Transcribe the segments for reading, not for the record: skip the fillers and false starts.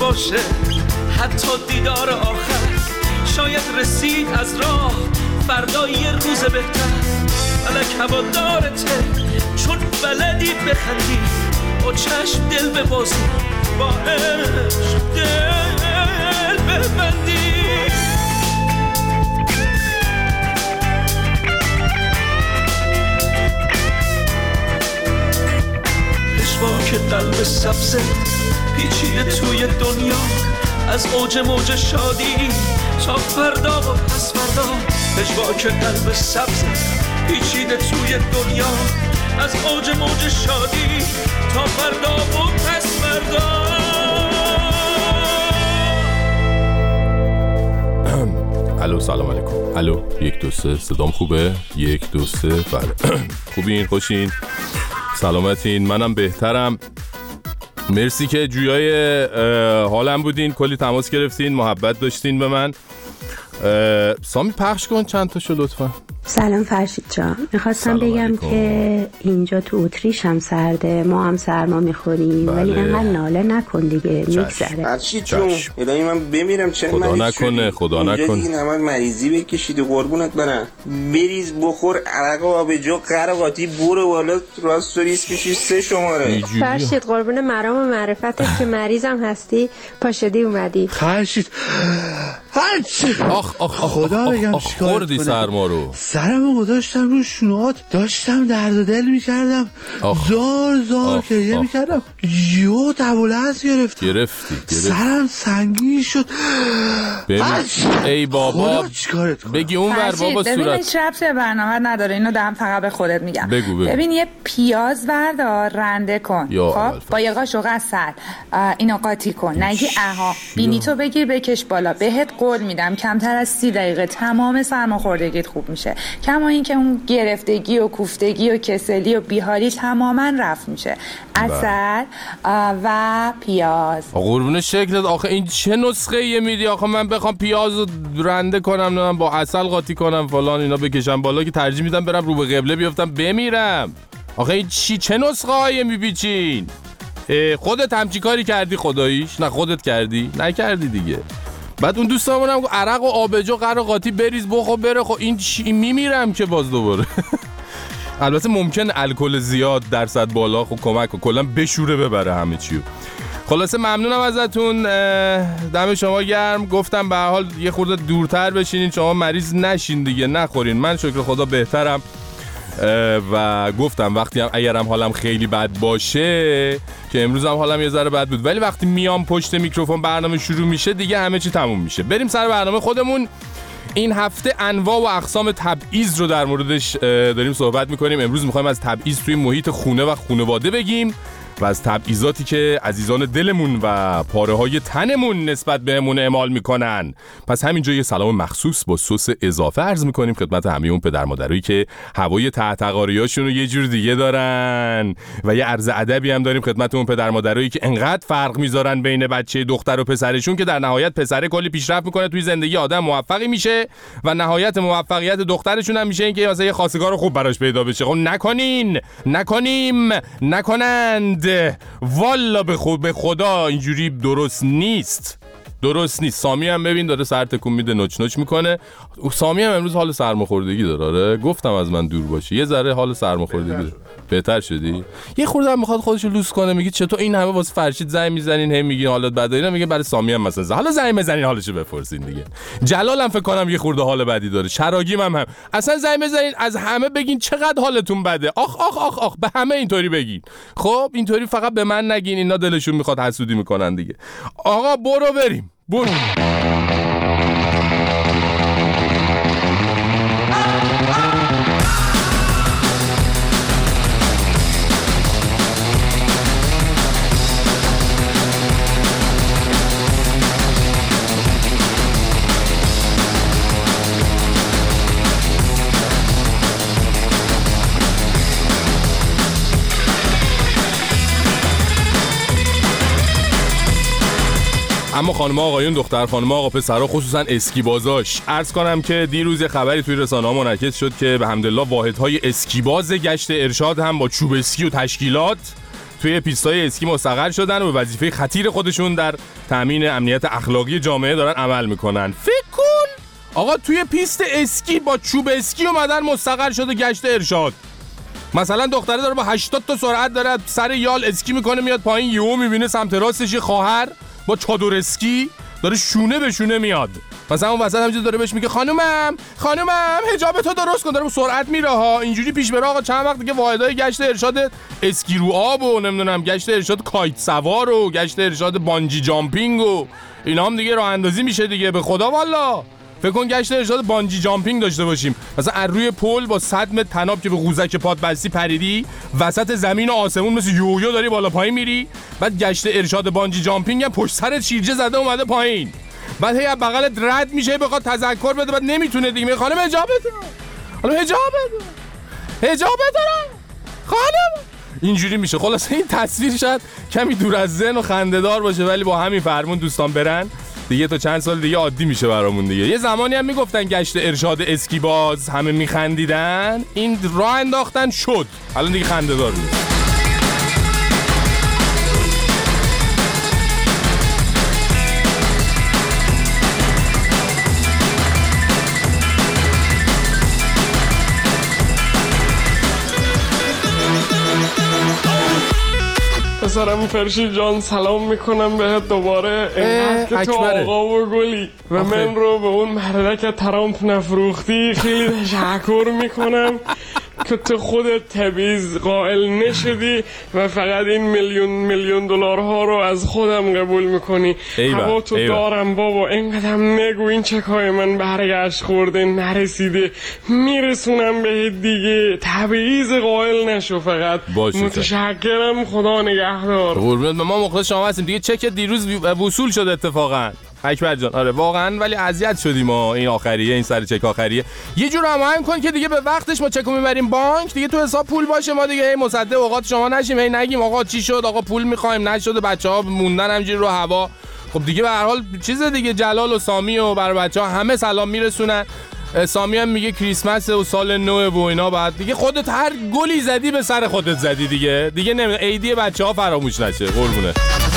باشه حتی دیدار آخر. شاید رسید از راه فردا یه روز بهتر. فلک هوادارته چون بلدی بخندی، با چشم دل ببازی، با عشق دل ببندی. پشواک قلب سبزه پیچیده توی دنیا، از اوج موج شادی تا فردا و پس فردا. پشواک قلب سبزه پیچیده توی دنیا، از اوج موج شادی تا فردا و پس فردا. الو سلام علیکم. الو 1 2 3 صدام خوبه؟ 1 2 3 بله. خوبین؟ خوشین؟ سلامتین؟ منم بهترم. مرسی که جویای حالم بودین، کلی تماس گرفتین، محبت داشتین به من. سامی پخش کن چند تاشو لطفا. سلام فرشید جان، میخواستم بگم که اینجا تو اتریش هم سرده، ما هم سرما میخوریم. بله. ولی اینقدر ناله نکن دیگه، میگذره. فرشید جون الهی من بمیرم چند خدا نکنه، خدا نکنه این همه مریضی بکشید و قربونت برم. بریز بخور عرق و آبجو قرقاتی برو بالا راست و ریس کشی 3 شماره. فرشید قربون مرام و معرفتت که مریضم هستی پاشدی اومدی. فرشید آخ خدا بگم خوردی سرما رو. سرمو گذاشتم رو شنوهات، داشتم درد و دل میکردم، زار که میکردم، یو تبولنس گرفتی. سرم سنگین شد. ای بابا بگی اون ور بابا صورت. ببین هیچ ربطی به برنامه نداره، اینو دارم فقط به خودت میگم. بگو. ببین یه پیاز بردار رنده کن، خب با یه قاشق عسل اینو قاطی کن، نگی اها بینی تو بگیر بکش بالا. بهت قول میدم کمتر از 30 دقیقه تمام سرماخوردگیت خوب میشه. کما این که اون گرفتگی و کوفتگی و کسلی و بیحالی تماما رفت میشه. عسل و پیاز. قربون شکلت. آخه این چه نسخه یه میدی؟ آخه من بخوام پیاز رو رنده کنم، نه با عسل قاطی کنم فلان اینا بکشم بالا، که ترجیح میدم برم رو به قبله بیافتم بمیرم. آخه این چه نسخه هایی میپیچین؟ خودت همچی کاری کردی خداییش؟ نه خودت کردی؟ نکردی دیگه. بعد اون دوستامونم عرق و آبجو قرقاتی بریز بخور بره. خب این میمیرم که باز دوباره. البته ممکن الکل زیاد درصد بالا خب کمک کلا بشوره ببره همه چیو. خلاصه ممنونم ازتون، دم شما گرم. گفتم به هر حال یه خورده دورتر بشینین، شما مریض نشین دیگه، نخورین. من شکر خدا بهترم و گفتم وقتی هم اگرم حالم خیلی بد باشه، که امروز هم حالم یه ذره بد بود، ولی وقتی میام پشت میکروفون برنامه شروع میشه دیگه همه چی تموم میشه. بریم سر برنامه خودمون. این هفته انواع و اقسام تبعیض رو در موردش داریم صحبت میکنیم. امروز میخوایم از تبعیض توی محیط خونه و خانواده بگیم و از تبعیضاتی که عزیزان دلمون و پاره‌های تنمون نسبت بهمون اعمال میکنن. پس همینجا یه سلام مخصوص با سس اضافه عرض میکنیم خدمت همه اون پدر مادرایی که هوای تحتقاریاشون رو یه جور دیگه دارن، و یه عرض ادبی هم داریم خدمت اون پدر مادرایی که انقدر فرق میذارن بین بچه دختر و پسرشون که در نهایت پسره کلی پیشرفت میکنه توی زندگی، آدم موفقی میشه و نهایت موفقیت دخترشون هم میشه اینکه مثلا یه خواستگار خوب براش پیدا بشه. خب نکنند. والا به خدا اینجوری درست نیست. سامی هم ببین داره سر تکون میده، نوچ میکنه. سامی هم امروز حال سرماخوردگی داره. گفتم از من دور باشی، یه ذره حال سرماخوردگی داره. بهتر شدی؟ یه خورده هم میخواد خودشو لوس کنه، میگه چطور این همه واسه فرشید زنگ میزنین، هم میگین حالت بده، اینا میگه برای سامی هم مثلا حالا زنگ بزنین حالشو بپرسین دیگه. جلال هم فکر کنم یه خورده حال بدی داره. شراگیم هم اصلا زنگ بزنین از همه بگین چقدر حالتون بده. آخ به همه اینطوری بگین. خب اینطوری فقط به من نگین، اینا دلشون میخواد حسودی میکنن دیگه. آقا برو بریم. اما خانم‌ها آقایون، دختر خانم‌ها آقا پسرها، خصوصا اسکیبازاش، عرض کنم که دیروز خبری توی رسانه‌ها منعکس شد که به حمدالله واحدهای اسکیباز گشت ارشاد هم با چوب اسکی و تشکیلات توی پیستای اسکی مستقر شدن و به وظیفه خطیر خودشون در تامین امنیت اخلاقی جامعه دارن عمل میکنن. فکر کن آقا توی پیست اسکی با چوب اسکی اومدن مستقر شده گشت ارشاد. مثلا دختره داره با 80 تا سرعت داره سر یال اسکی میکنه میاد پایین، یهو میبینه سمت راستش خواهر با چادر اسکی داره شونه به شونه میاد. مثلا اون وسط همینجوری داره بهش میگه خانومم حجابتو درست کن، داره با سرعت میره ها. اینجوری پیش بره آقا چند وقت دیگه واحدهای گشت ارشاد اسکی رو آب و نمیدونم گشت ارشاد کایت سوار و گشت ارشاد بانجی جامپینگ و اینا هم دیگه راه اندازی میشه دیگه. به خدا والا فکر کن گشت ارشاد بانجی جامپینگ داشته باشیم، مثلا از روی پل با 100 متر طناب که به قوزک پات بستی پریدی وسط زمین و آسمون مثل یویو داری بالا پایین میری، بعد گشت ارشاد بانجی جامپینگ هم پشت سرت شیرجه زده اومده پایین، بعد هی بغلت رد میشه بخواد تذکر بده بعد نمیتونه دیگه. خانم حجابتون، خانم اینجوری میشه. خلاصه این تصویر شاید کمی دور از ذهن و خنده‌دار باشه ولی با همین فرمون دوستان برن دیگه تا چند سال دیگه عادی میشه برامون دیگه. یه زمانی هم میگفتن گشت ارشاد اسکی باز، همه میخندیدن، این راه انداختن شد الان دیگه خنده‌دار نیست. پسرم فرشید جان سلام میکنم بهت دوباره. اینقدر که تو آقا و گلی و من رو به اون مردک ترامپ نفروختی خیلی تشکر میکنم که تو خودت تبعیض قائل نشدی و فقط این میلیون دلارها رو از خودم قبول میکنی. هوا تو دارم بابا، اینقدرم نگو این چکای من برگشت خورده نرسیده، میرسونم به دیگه. تبعیض قائل نشو فقط. متشکرم، خدا نگهدار. قربونت، ما مخلص شما هستیم دیگه. چک دیروز وصول شد اتفاقا اکبر جان. آره واقعا ولی اذیت شدیم ما این آخریه، این سر چک آخریه. یه جور هماهنگ کن که دیگه به وقتش ما چکو میبریم بانک دیگه تو حساب پول باشه، ما دیگه مصدق اوقات شما نشیم، هی نگیم آقا چی شد، آقا پول میخوایم نشده، بچه‌ها موندن همینجوری رو هوا. خب دیگه به هر حال چیز دیگه، جلال و سامی و برای بچه‌ها همه سلام میرسونن. سامی هم میگه کریسمس و سال نو و اینا، بعد دیگه خودت هر گلی زدی به سر خودت زدی دیگه نمیدونم عیدی بچه‌ها فراموش نشه. قربونه.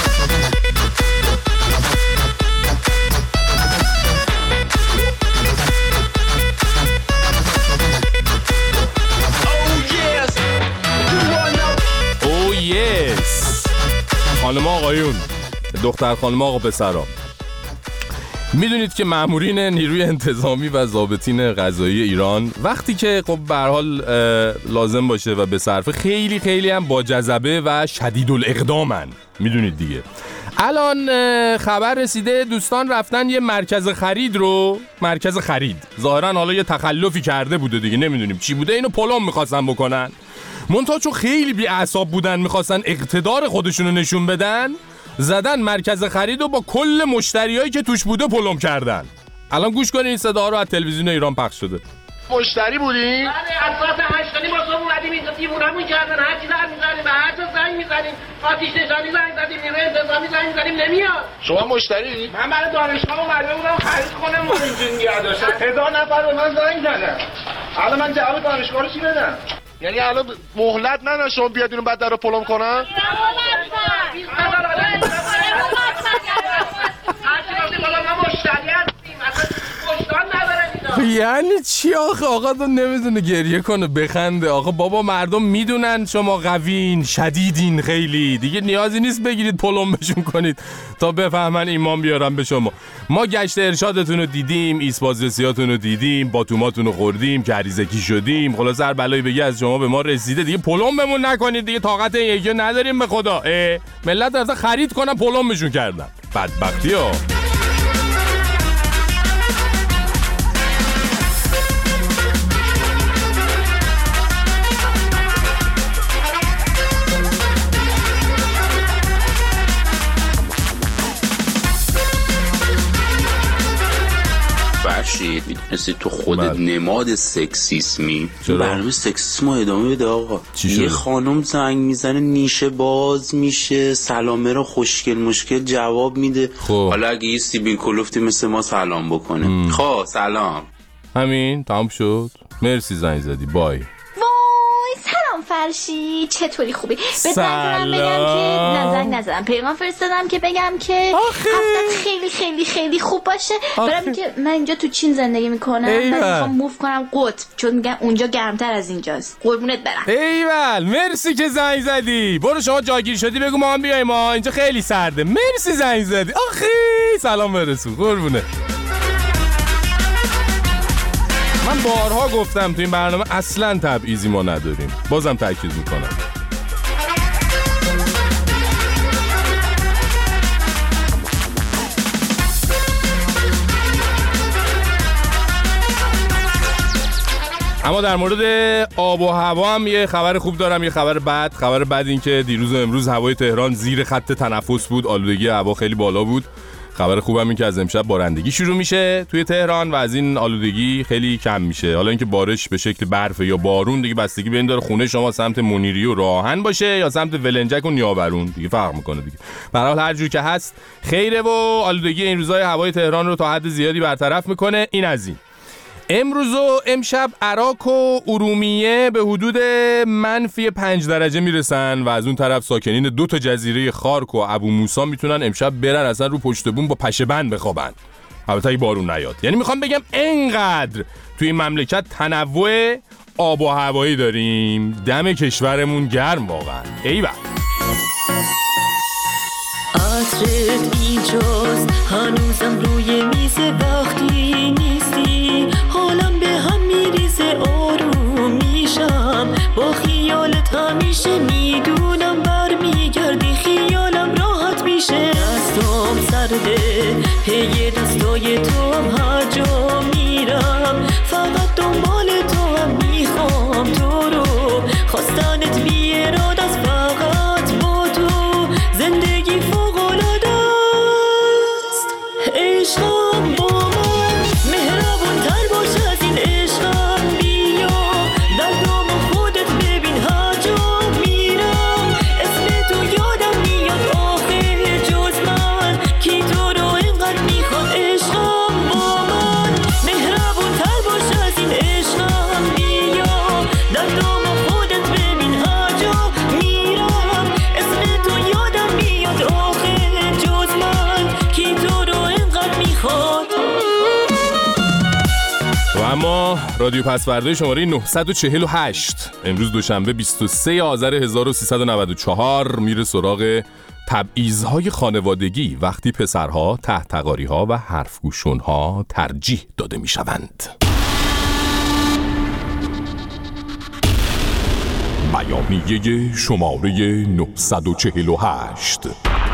خانم آقایون، دختر خانم آقا پسرا، میدونید که مامورین نیروی انتظامی و ضابطین قضایی ایران وقتی که خب به هر حال لازم باشه و به صرفه خیلی خیلی هم با جذبه و شدید الاقدامن. میدونید دیگه الان خبر رسیده دوستان رفتن یه مرکز خرید ظاهرا حالا یه تخلفی کرده بوده دیگه، نمیدونیم چی بوده، اینو پلم میخواستن بکنن. منتها چون خیلی بی اعصاب بودن میخواستن اقتدار خودشونو نشون بدن، زدن مرکز خرید و با کل مشتریایی که توش بوده پلم کردن. الان گوش کنین این صدا رو از تلویزیون ایران پخش شده. مشتری بودی؟ بله از ساعت 8 ما صبح اومدیم اینجا دیوونمون کردن، هر چی زنگ میزنیم به هر جا زنگ میزنیم، آتش نشانی زنگ زدیم، نیروی انتظامی زنگ میزنیم نمیاد. شما مشتری؟ من برای دانشگاه اومده بودم خرید کنم و اینجا نگه داشتم. 1000 نفر به من زنگ زدن. الان من جواب دانشگاه رو چی بدم؟ یعنی الان مهلت ندن شما بیاد اینو بعد در رو پلم کنن؟ یعنی چی آقا تو نمیدونه گریه کنه بخنده. آقا بابا مردم میدونن شما قوین شدیدین، خیلی دیگه نیازی نیست بگیرید پلم بشون کنید تا بفهمن ایمان بیارن به شما. ما گشت ارشادتون رو دیدیم، ایسبازرسیاتون رو دیدیم، باتوماتون رو خوردیم، کریزکی شدیم، خلاص هر بلایی بگی از شما به ما رسیده دیگه پلم بمون نکنید دیگه، طاقت این یکی نداریم به خدا. ملت رفتن خرید کنن پلم بشون کردن، بدبختی ها. فرشید میتونستی تو خودت نماد سکسیسمی، برنامه سکسیسم رو ادامه بده آقا. یه خانم زنگ میزنه نیشه باز میشه، سلامه رو خوشگل مشکل جواب میده. حالا اگه یه سیبیل کلوفتی مثل ما سلام بکنه خب سلام، همین تمام شد. مرسی زنگ زدی، بای. سلام فرشی چطوری خوبی؟ به زنگ بگم که نزنگ نزدم پیغام فرستادم که بگم که هفتت خیلی خیلی خیلی خوب باشه. برام که من اینجا تو چین زندگی میکنم و میخوام موو کنم قطب چون میگن اونجا گرمتر از اینجاست. قربونت برم. ایول مرسی که زنگ زدی. برو شما جاگیر شدی بگو ما هم بیایم، ما اینجا خیلی سرده. مرسی زنگ زدی. آخی سلام برسون قربونه. من بارها گفتم تو این برنامه اصلا تبعیضی ما نداریم، بازم تاکید میکنم. اما در مورد آب و هوا هم یه خبر خوب دارم، یه خبر بد. خبر بد این که دیروز و امروز هوای تهران زیر خط تنفس بود، آلودگی هوا خیلی بالا بود. خبر خوبم این که از امشب بارندگی شروع میشه توی تهران و از این آلودگی خیلی کم میشه. حالا اینکه بارش به شکل برف یا بارون دیگه بستگی به این داره خونه شما سمت منیری و راهن باشه یا سمت ولنجک و نیاورون، دیگه فرق میکنه دیگه. به هر حال هر جور که هست خیره و آلودگی این روزهای هوای تهران رو تا حد زیادی برطرف میکنه. این از این. امروز و امشب عراق و ارومیه به حدود -5 درجه میرسن و از اون طرف ساکنین 2 جزیره خارک و ابو موسی میتونن امشب برن اصلا رو پشت بوم با پشه بند بخوابن. البته اگه بارون نیاد. یعنی میخوام بگم انقدر توی این مملکت تنوع آب و هوایی داریم، دم کشورمون گرم واقعا. ایول. عطرت اینجاست هنوزم روی میز وقتی نیستی، حالم به هم میریزه آروم میشم با خیالت همیشه میدونم برمیگردی خیالم راحت میشه. دستام سرده پی دستای تو هر جا میرم فقط دنبال تو هم میخوام تو رو خواستنت بیراد از فقط با تو زندگی فوق‌العاده است. عشقم با من مهربون تر باش از این عشقم بیا در دام خودت ببین هر جا میرم اسم تو یادم میاد آخه جز من کی تو رو اینقدر میخواد. عشقم با من مهربون تر باش از این عشقم بیا در دام خودت ببین هر جا میرم اسم تو یادم میاد آخه جز من کی تو رو اینقدر میخواد. و اما رادیو پسورده شماره 948 امروز دوشنبه 23 آذر 1394 میره سراغ تبعیض‌های خانوادگی وقتی پسرها تحتقاری‌ها و حرفگوشون‌ها ترجیح داده میشوند. بیانیه شماره 948.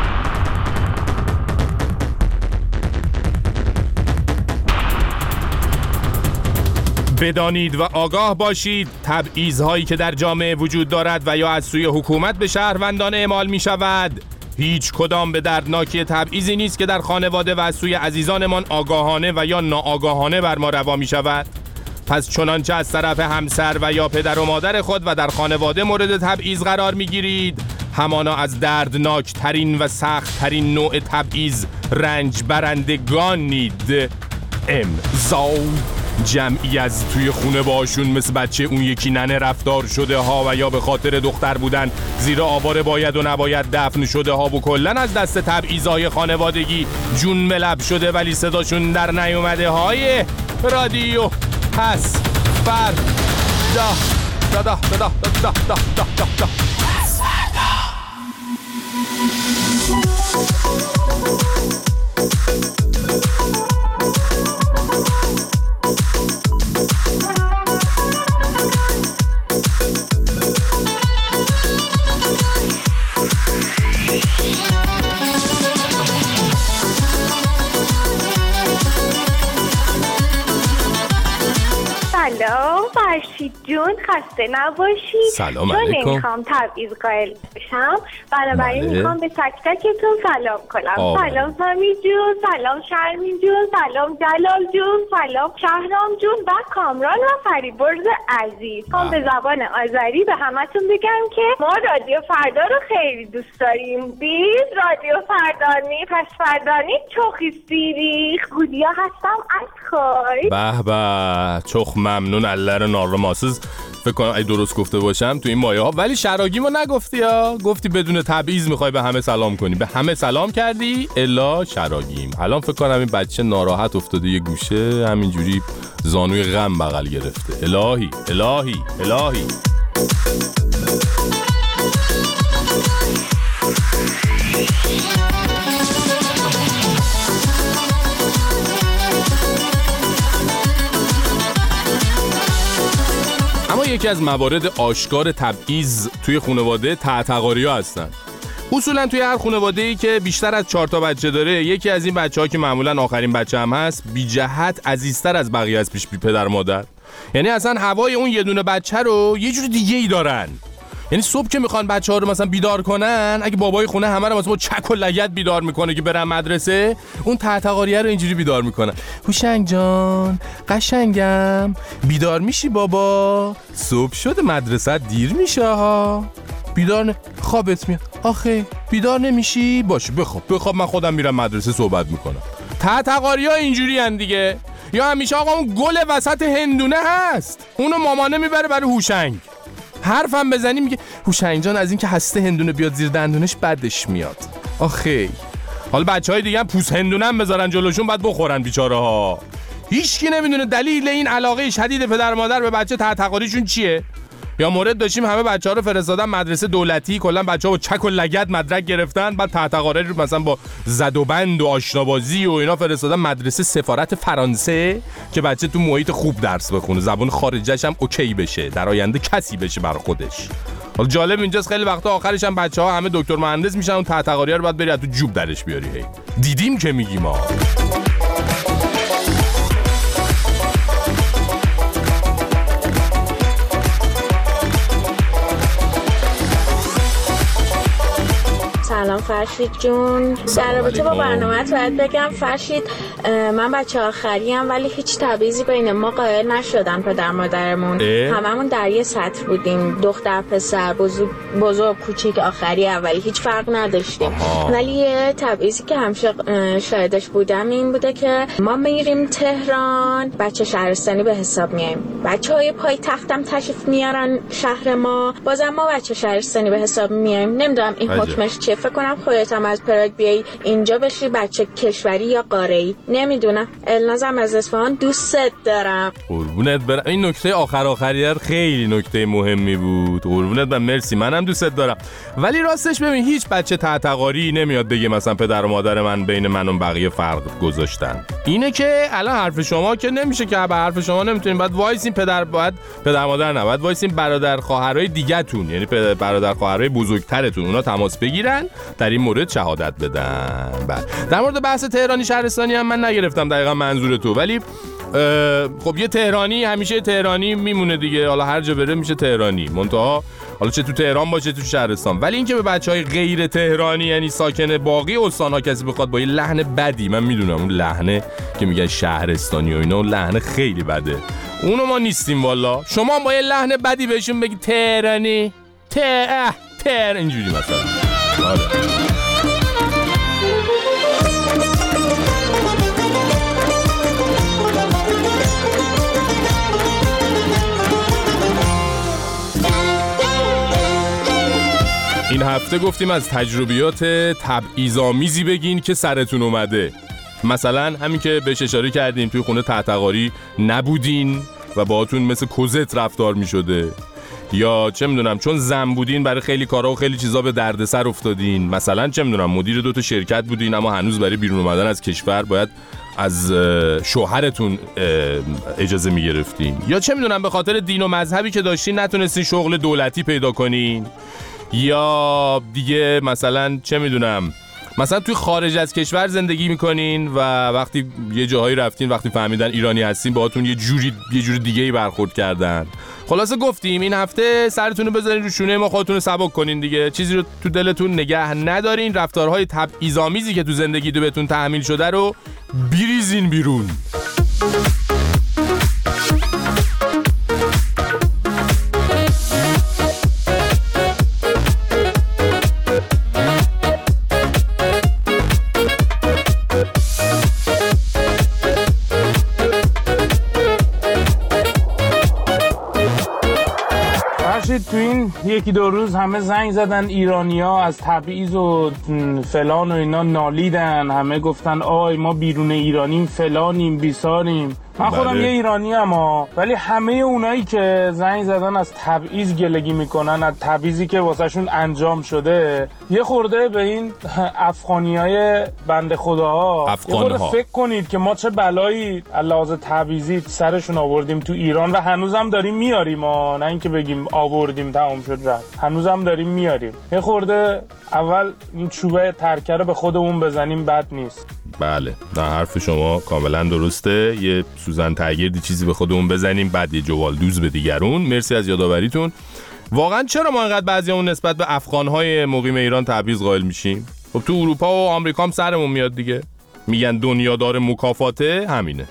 بدانید و آگاه باشید تبعیض‌هایی که در جامعه وجود دارد و یا از سوی حکومت به شهروندان اعمال می شود هیچ کدام به دردناکی تبعیضی نیست که در خانواده و از سوی عزیزانمان آگاهانه و یا ناآگاهانه بر ما روا می شود. پس چنانچه از طرف همسر و یا پدر و مادر خود و در خانواده مورد تبعیض قرار می گیرید همانا از دردناک ترین و سخت ترین نوع تبعیض رنج برندگانید. امضا جمعی از توی خونه باشون مثل بچه اون یکی ننه رفتار شده ها و یا به خاطر دختر بودن زیر آواره باید و نباید دفن شده ها و کلن از دست تبعیض‌های خانوادگی جون ملب شده ولی صداشون در نیومده های رادیو پس فردا دا دا دا دا دا دا دا دا دا. سلام فرشید جون، خسته نباشی. سلام علیکم. چون نمیخوام تبعیض قائل بشم بنابراین میخوام به تک تکتون سلام کنم. سلام سامی جون، سلام شرمین جون، سلام جلال جون، سلام شهرام جون و کامران و فریبرز عزیز. میخوام به زبان آذری به همتون بگم که ما رادیو فردا رو خیلی دوست داریم. بیز رادیو فردانی پس فردانی چوخی سیریخ گودیا هستم از خواهی. به به چوخ ممنون الله رو نارماسز فکر کنم اگه درست گفته باشم تو این مایه ها. ولی شراگیمو نگفتی ها، گفتی بدون تبعیض میخوای به همه سلام کنی، به همه سلام کردی الا شراگیم. الان فکر کنم این بچه ناراحت افتاده یه گوشه، همینجوری زانوی غم بغل گرفته. الهی الهی الهی. اما یکی از موارد آشکار تبعیض توی خانواده تعتقاری‌ها هستن. اصولا توی هر خانواده‌ای که بیشتر از 4 تا بچه داره، یکی از این بچه‌ها که معمولا آخرین بچه هم هست، بی جهت عزیزتر از بقیه از پیش پدر مادر. یعنی اصلا هوای اون یه دونه بچه رو یه جور دیگه‌ای دارن. یعنی صبح که میخوان بچه‌ها رو مثلا بیدار کنن، اگه بابای خونه همه رو مثلا با چک و لگد بیدار میکنه که برن مدرسه، اون تعتقاریه رو اینجوری بیدار میکنن. هوشنگ جان قشنگم بیدار میشی بابا؟ صبح شده مدرسه دیر میشه ها. بیدار خوابت میاد. آخه بیدار نمیشی؟ باشه بخواب من خودم میرم مدرسه صحبت میکنم. تعتقاری‌ها اینجوری ان دیگه. یا همیشه آقا اون گل وسط هندونه هست، اونو مامانه میبره برای هوشنگ. حرفم بزنی میگه هوشنگ جان از این که هسته هندونه بیاد زیر دندونش بدش میاد. آخه حالا بچهای دیگه هم پوست هندونه هم بذارن جلوشون بعد بخورن بیچاره ها. هیچکی نمیدونه دلیل این علاقه شدید پدر مادر به بچه تعتقاریشون چیه. یا مورد داشتیم همه بچه‌ها رو فرستادن مدرسه دولتی، کلا بچه‌ها با چک و لگد مدرک گرفتن، بعد تعتقاری رو مثلا با زد و بند و آشنابازی و اینا فرستادن مدرسه سفارت فرانسه که بچه تو محیط خوب درس بخونه، زبان خارجیش هم اوکی بشه، در آینده کسی بشه بر خودش. حالا جالب اینجاست خیلی وقتا آخرش هم بچه‌ها همه دکتر مهندس میشن، اون تعتقاری رو بعد بری از تو جوب درش بیاری. هی دیدیم که میگیم ما. سلام فرشید جون، در رابطه با برنامه‌ات باید بگم فرشید من بچه آخریم ولی هیچ تبعیضی بین ما قائل نشدن پدر مادرمون. هممون در یه سطح بودیم، دختر پسر بزرگ کوچیک آخری اولی هیچ فرق نداشتیم. ولی یه تبعیضی که همیشه شاهدش بودم این بوده که ما میریم تهران بچه شهرستانی به حساب میایم، بچه‌های پایتختم تشریف میارن شهر ما بازم ما بچه شهرستانی به حساب میایم. نمیدونم این حکمش چیه، فکر کنم خودت هم از پراگ بیای اینجا بشی بچه کشوری یا قاره‌ای، نمیدونم. النازم از اصفهان، دوستت دارم. قربونت برم. این نکته آخریه خیلی نکته مهمی بود. قربونت برم، مرسی، منم دوستت دارم. ولی راستش ببین هیچ بچه تعتقاری نمیاد بگه مثلا پدر و مادر من بین من و بقیه فرق گذاشتن. اینه که الان حرف شما که نمیشه که به حرف شما نمیتونین، بعد وایسین پدر مادر نه، بعد وایسین برادر خواهرای دیگه‌تون، یعنی برادر خواهرای بزرگترتون، اونا تماس بگیرن در این مورد شهادت بدن. بعد در مورد بحث تهرانی شهرستانی هم من نگرفتم دقیقاً منظور تو، ولی خب یه تهرانی همیشه تهرانی میمونه دیگه، حالا هر جا بره میشه تهرانی، منتها حالا چه تو تهران باشه تو شهرستان. ولی اینکه به بچهای غیر تهرانی یعنی ساکن باقی استان‌ها کسی بخواد با یه لحن بدی، من میدونم اون لحنه که میگن شهرستانی و اینا اون لحن خیلی بده، اونو ما نیستیم والا. شما با یه لحن بدی بهشون بگی تهرانی تهر اینجوری مثلا. آره. این هفته گفتیم از تجربیات تبعیض‌آمیزی بگین که سرتون اومده. مثلا همین که بهش اشاره کردیم توی خونه تعتقاری نبودین و باهاتون مثل کوزت رفتار می‌شده، یا چه میدونم چون زن بودین برای خیلی کارا و خیلی چیزا به دردسر افتادین. مثلا چه میدونم مدیر 2 تا شرکت بودین اما هنوز برای بیرون اومدن از کشور باید از شوهرتون اجازه میگرفتین، یا چه میدونم به خاطر دین و مذهبی که داشتین نتونستین شغل دولتی پیدا کنین، یا دیگه مثلا چه میدونم مثلا توی خارج از کشور زندگی میکنین و وقتی یه جاهایی رفتین وقتی فهمیدن ایرانی هستین باهاتون یه جوری دیگه‌ای برخورد کردن. خلاصه گفتیم این هفته سرتون رو بذارین رو شونه ما، خودتون رو سبک کنین دیگه، چیزی رو تو دلتون نگه ندارین، رفتارهای تبعیض‌آمیزی که تو زندگی بهتون تحمیل شده رو بریزین بیرون. یکی دو روز همه زنگ زدن ایرانی‌ها از تبعیض و فلان و اینا نالیدن، همه گفتن آی ما بیرون ایرانیم فلانیم بیساریم. من خودم یه ایرانی ام ولی همه اونایی که زنگ زدن از تبعیض گلگی میکنن، از تبعیضی که واسهشون انجام شده، یه خورده به این افغانیای بنده خداها یه خورده فکر کنید که ما چه بلایی علاوه تبعیضی سرشون آوردیم تو ایران و هنوزم داریم میاریم. نه اینکه بگیم آوردیم تمام شد رفت، هنوزم داریم میاریم. یه خورده اول این چوبه ترکه رو به خودمون بزنیم بد نیست. بله، در حرف شما کاملا درسته. یه سوزن تگردی چیزی به خودمون بزنیم، بعد یه جوال دوز به دیگرون. مرسی از یادآوریتون. واقعا چرا ما انقدر بعضیامون نسبت به افغان‌های مقیم ایران تبعیض قائل میشیم؟ خب تو اروپا و آمریکا هم سرمون میاد دیگه. میگن دنیا داره مکافاته، همینه.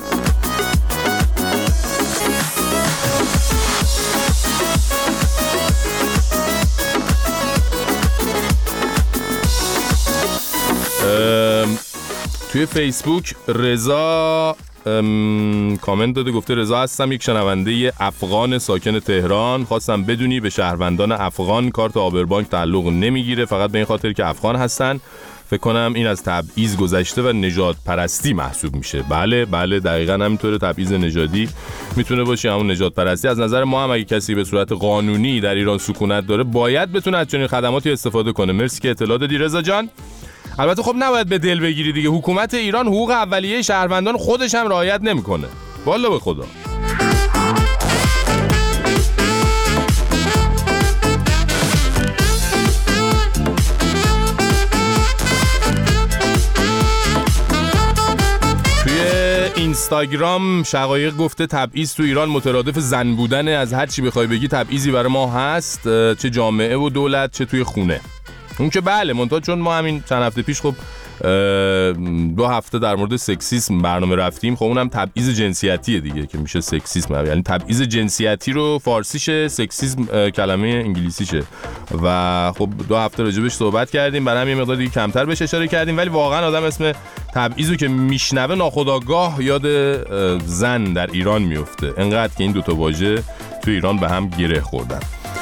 توی فیسبوک رضا کامنت داده، گفته رضا هستم، یک شنونده افغان ساکن تهران. خواستم بدونی به شهروندان افغان کارت آبربانک تعلق نمیگیره، فقط به این خاطر که افغان هستن. فکر کنم این از تبعیض گذشته و نژاد پرستی محسوب میشه. بله دقیقاً همینطوره. تبعیض نژادی میتونه باشه، همون نژاد پرستی. از نظر ما هم اگه کسی به صورت قانونی در ایران سکونت داره باید بتونه از چنین خدماتی استفاده کنه. مرسی که اطلاع دادی رضا جان. البته خب نباید به دل بگیری دیگه، حکومت ایران حقوق اولیه شهروندان خودش هم رعایت نمیکنه. والله به خدا. توی اینستاگرام شقایق گفته تبعیض تو ایران مترادف زن بودن. از هر چی بخوای بگی تبعیضی برای ما هست، چه جامعه و دولت چه توی خونه. اون که بله، منتها چون ما همین چند هفته پیش خب 2 هفته در مورد سکسیسم برنامه رفتیم، خب اونم تبعیض جنسیتیه دیگه که میشه سکسیسم، یعنی تبعیض جنسیتی رو فارسیشه، سکسیسم کلمه انگلیسیشه و خب 2 هفته راجبش صحبت کردیم، برای هم یه مقدار دیگه کمتر بهش اشاره کردیم. ولی واقعا آدم اسم تبعیضو که میشنوه ناخودآگاه یاد زن در ایران میفته، انقدر که این 2 تا واژه تو ایران به هم گره خوردن.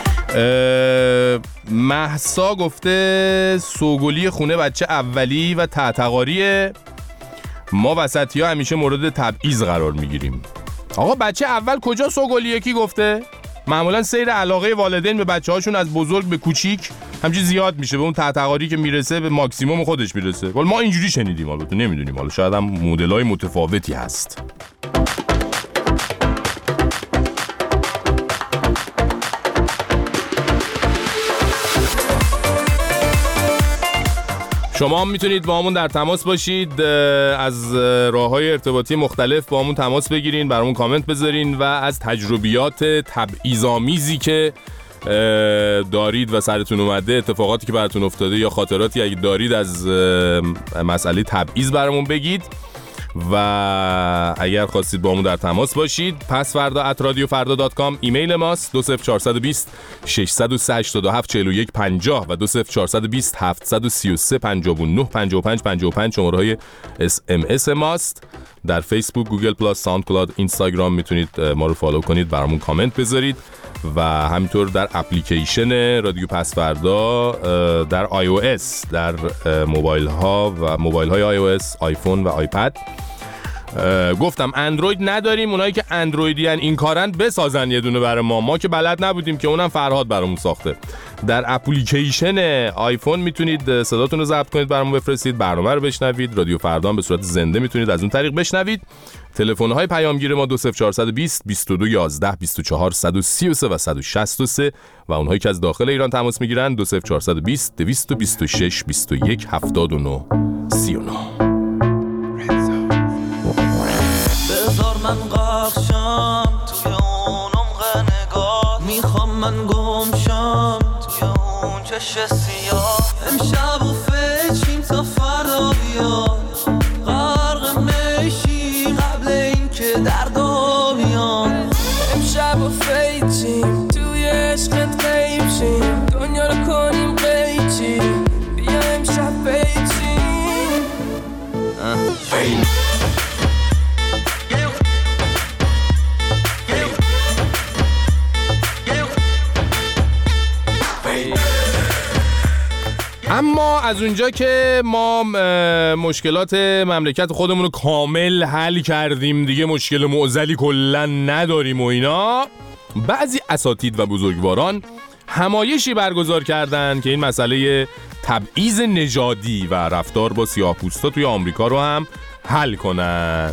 مهسا گفته سوگلی خونه بچه اولی و تعتقاریه، ما وسطی ها همیشه مورد تبعیض قرار میگیریم. آقا بچه اول کجا سوگلیه؟ کی گفته؟ معمولا سیر علاقه والدین به بچه هاشون از بزرگ به کوچیک همچین زیاد میشه، به اون تعتقاری که میرسه به ماکسیموم خودش میرسه. ولی ما اینجوری شنیدیم، البته نمیدونیم، حالا شاید هم مدل‌های متفاوتی هست. شما هم میتونید با همون در تماس باشید، از راه‌های ارتباطی مختلف با همون تماس بگیرین، برامون کامنت بذارین و از تجربیات تبعیض‌آمیزی که دارید و سرتون اومده، اتفاقاتی که براتون افتاده یا خاطراتی اگه دارید از مسئله تبعیض برامون بگید. و اگر خواستید با همون در تماس باشید، پس فردا @radiofarda.com ایمیل ماست، 20420 603 87 41 50 و 20420 733 59 55 55 شماره‌های SMS ماست. در فیسبوک، گوگل پلاس، ساوند کلاود، اینستاگرام میتونید ما رو فالو کنید، برامون کامنت بذارید و همینطور در اپلیکیشن رادیو پس فردا در iOS، در موبایل ها و موبایل های iOS، آیفون و آیپد. گفتم اندروید نداریم، اونایی که اندرویدیان این کارن بسازن یه دونه برای ما که بلد نبودیم، که اونم فرهاد برامون ساخته. در اپلیکیشن آیفون میتونید صداتون رو ضبط کنید، برامون بفرستید، برنامه رو بشنوید. رادیو فردا به صورت زنده میتونید از اون طریق بشنوید. تلفن‌های پیامگیر ما 20420 22 11 24 133 و 163 و اونهایی که از داخل ایران تماس میگیرن 20420 226 21 79 39. بذار من قرشم توی اون عمق نگاه، میخوام من گمشم توی اون چش سیاه، امشب و فچیم تا فردا بیاد، غرق میشیم قبل این که دردا بیاد، امشب و فچیم توی عشقت غیب شیم، دنیا رو کنیم قیچی، بیا امشب پیچیم اما از اونجا که ما مشکلات مملکت خودمون رو کامل حل کردیم دیگه، مشکل معضلی کلا نداریم و اینا، بعضی اساتید و بزرگواران همایشی برگزار کردن که این مسئله تبعیض نژادی و رفتار با سیاه‌پوستا توی آمریکا رو هم حل کنن.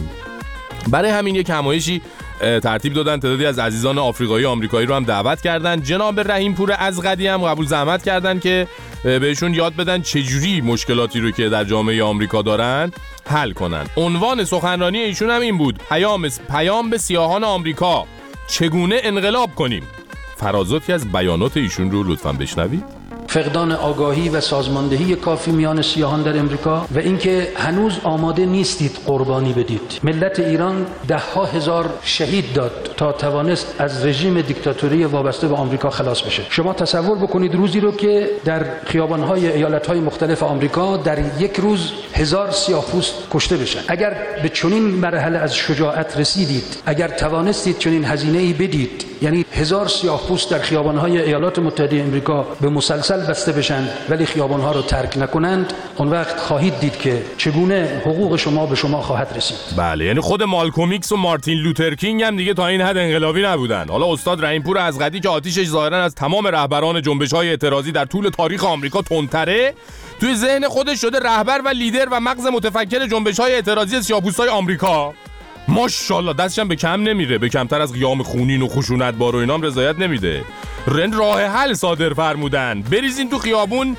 برای همین یک همایشی ترتیب دادن، تعدادی از عزیزان آفریقایی آمریکایی رو هم دعوت کردن. جناب رحیم پور ازغدی هم قبول زحمت کردن که بهشون یاد بدن چجوری مشکلاتی رو که در جامعه آمریکا دارن حل کنن. عنوان سخنرانی ایشون هم این بود: پیام به سیاهان آمریکا، چگونه انقلاب کنیم. فرازاتی از بیانات ایشون رو لطفاً بشنوید. فقدان آگاهی و سازماندهی کافی میان سیاهان در امریکا و اینکه هنوز آماده نیستید قربانی بدید. ملت ایران ده‌ها هزار شهید داد تا توانست از رژیم دیکتاتوری وابسته به آمریکا خلاص بشه. شما تصور بکنید روزی رو که در خیابان‌های ایالت‌های مختلف آمریکا در یک روز 1000 سیاه‌پوست کشته بشن. اگر به چنین مرحله از شجاعت رسیدید، اگر توانستید چنین هزینه‌ای بدید، یعنی 1000 سیاه‌پوست در خیابان‌های ایالات متحده آمریکا به مسلسل بسته بشن ولی خیابان‌ها رو ترک نکنند، اون وقت خواهید دید که چگونه حقوق شما به شما خواهد رسید. بله، یعنی خود مالکوم ایکس و مارتین لوتر کینگ هم دیگه تا این حد انقلابی نبودن. حالا استاد رحیم پور ازغدی که آتیشش ظاهراً از تمام رهبران جنبش‌های اعتراضی در طول تاریخ آمریکا تندتره، توی ذهن خودش شده رهبر و لیدر و مغز متفکر جنبش‌های اعتراضی سیاه‌پوستای آمریکا. ماشاءالله دستش هم به کم نمیره، به کمتر از قیام خونین و خشونت‌بار و اینام رضایت نمیده. راه حل صادر فرمودن: بریزین تو خیابون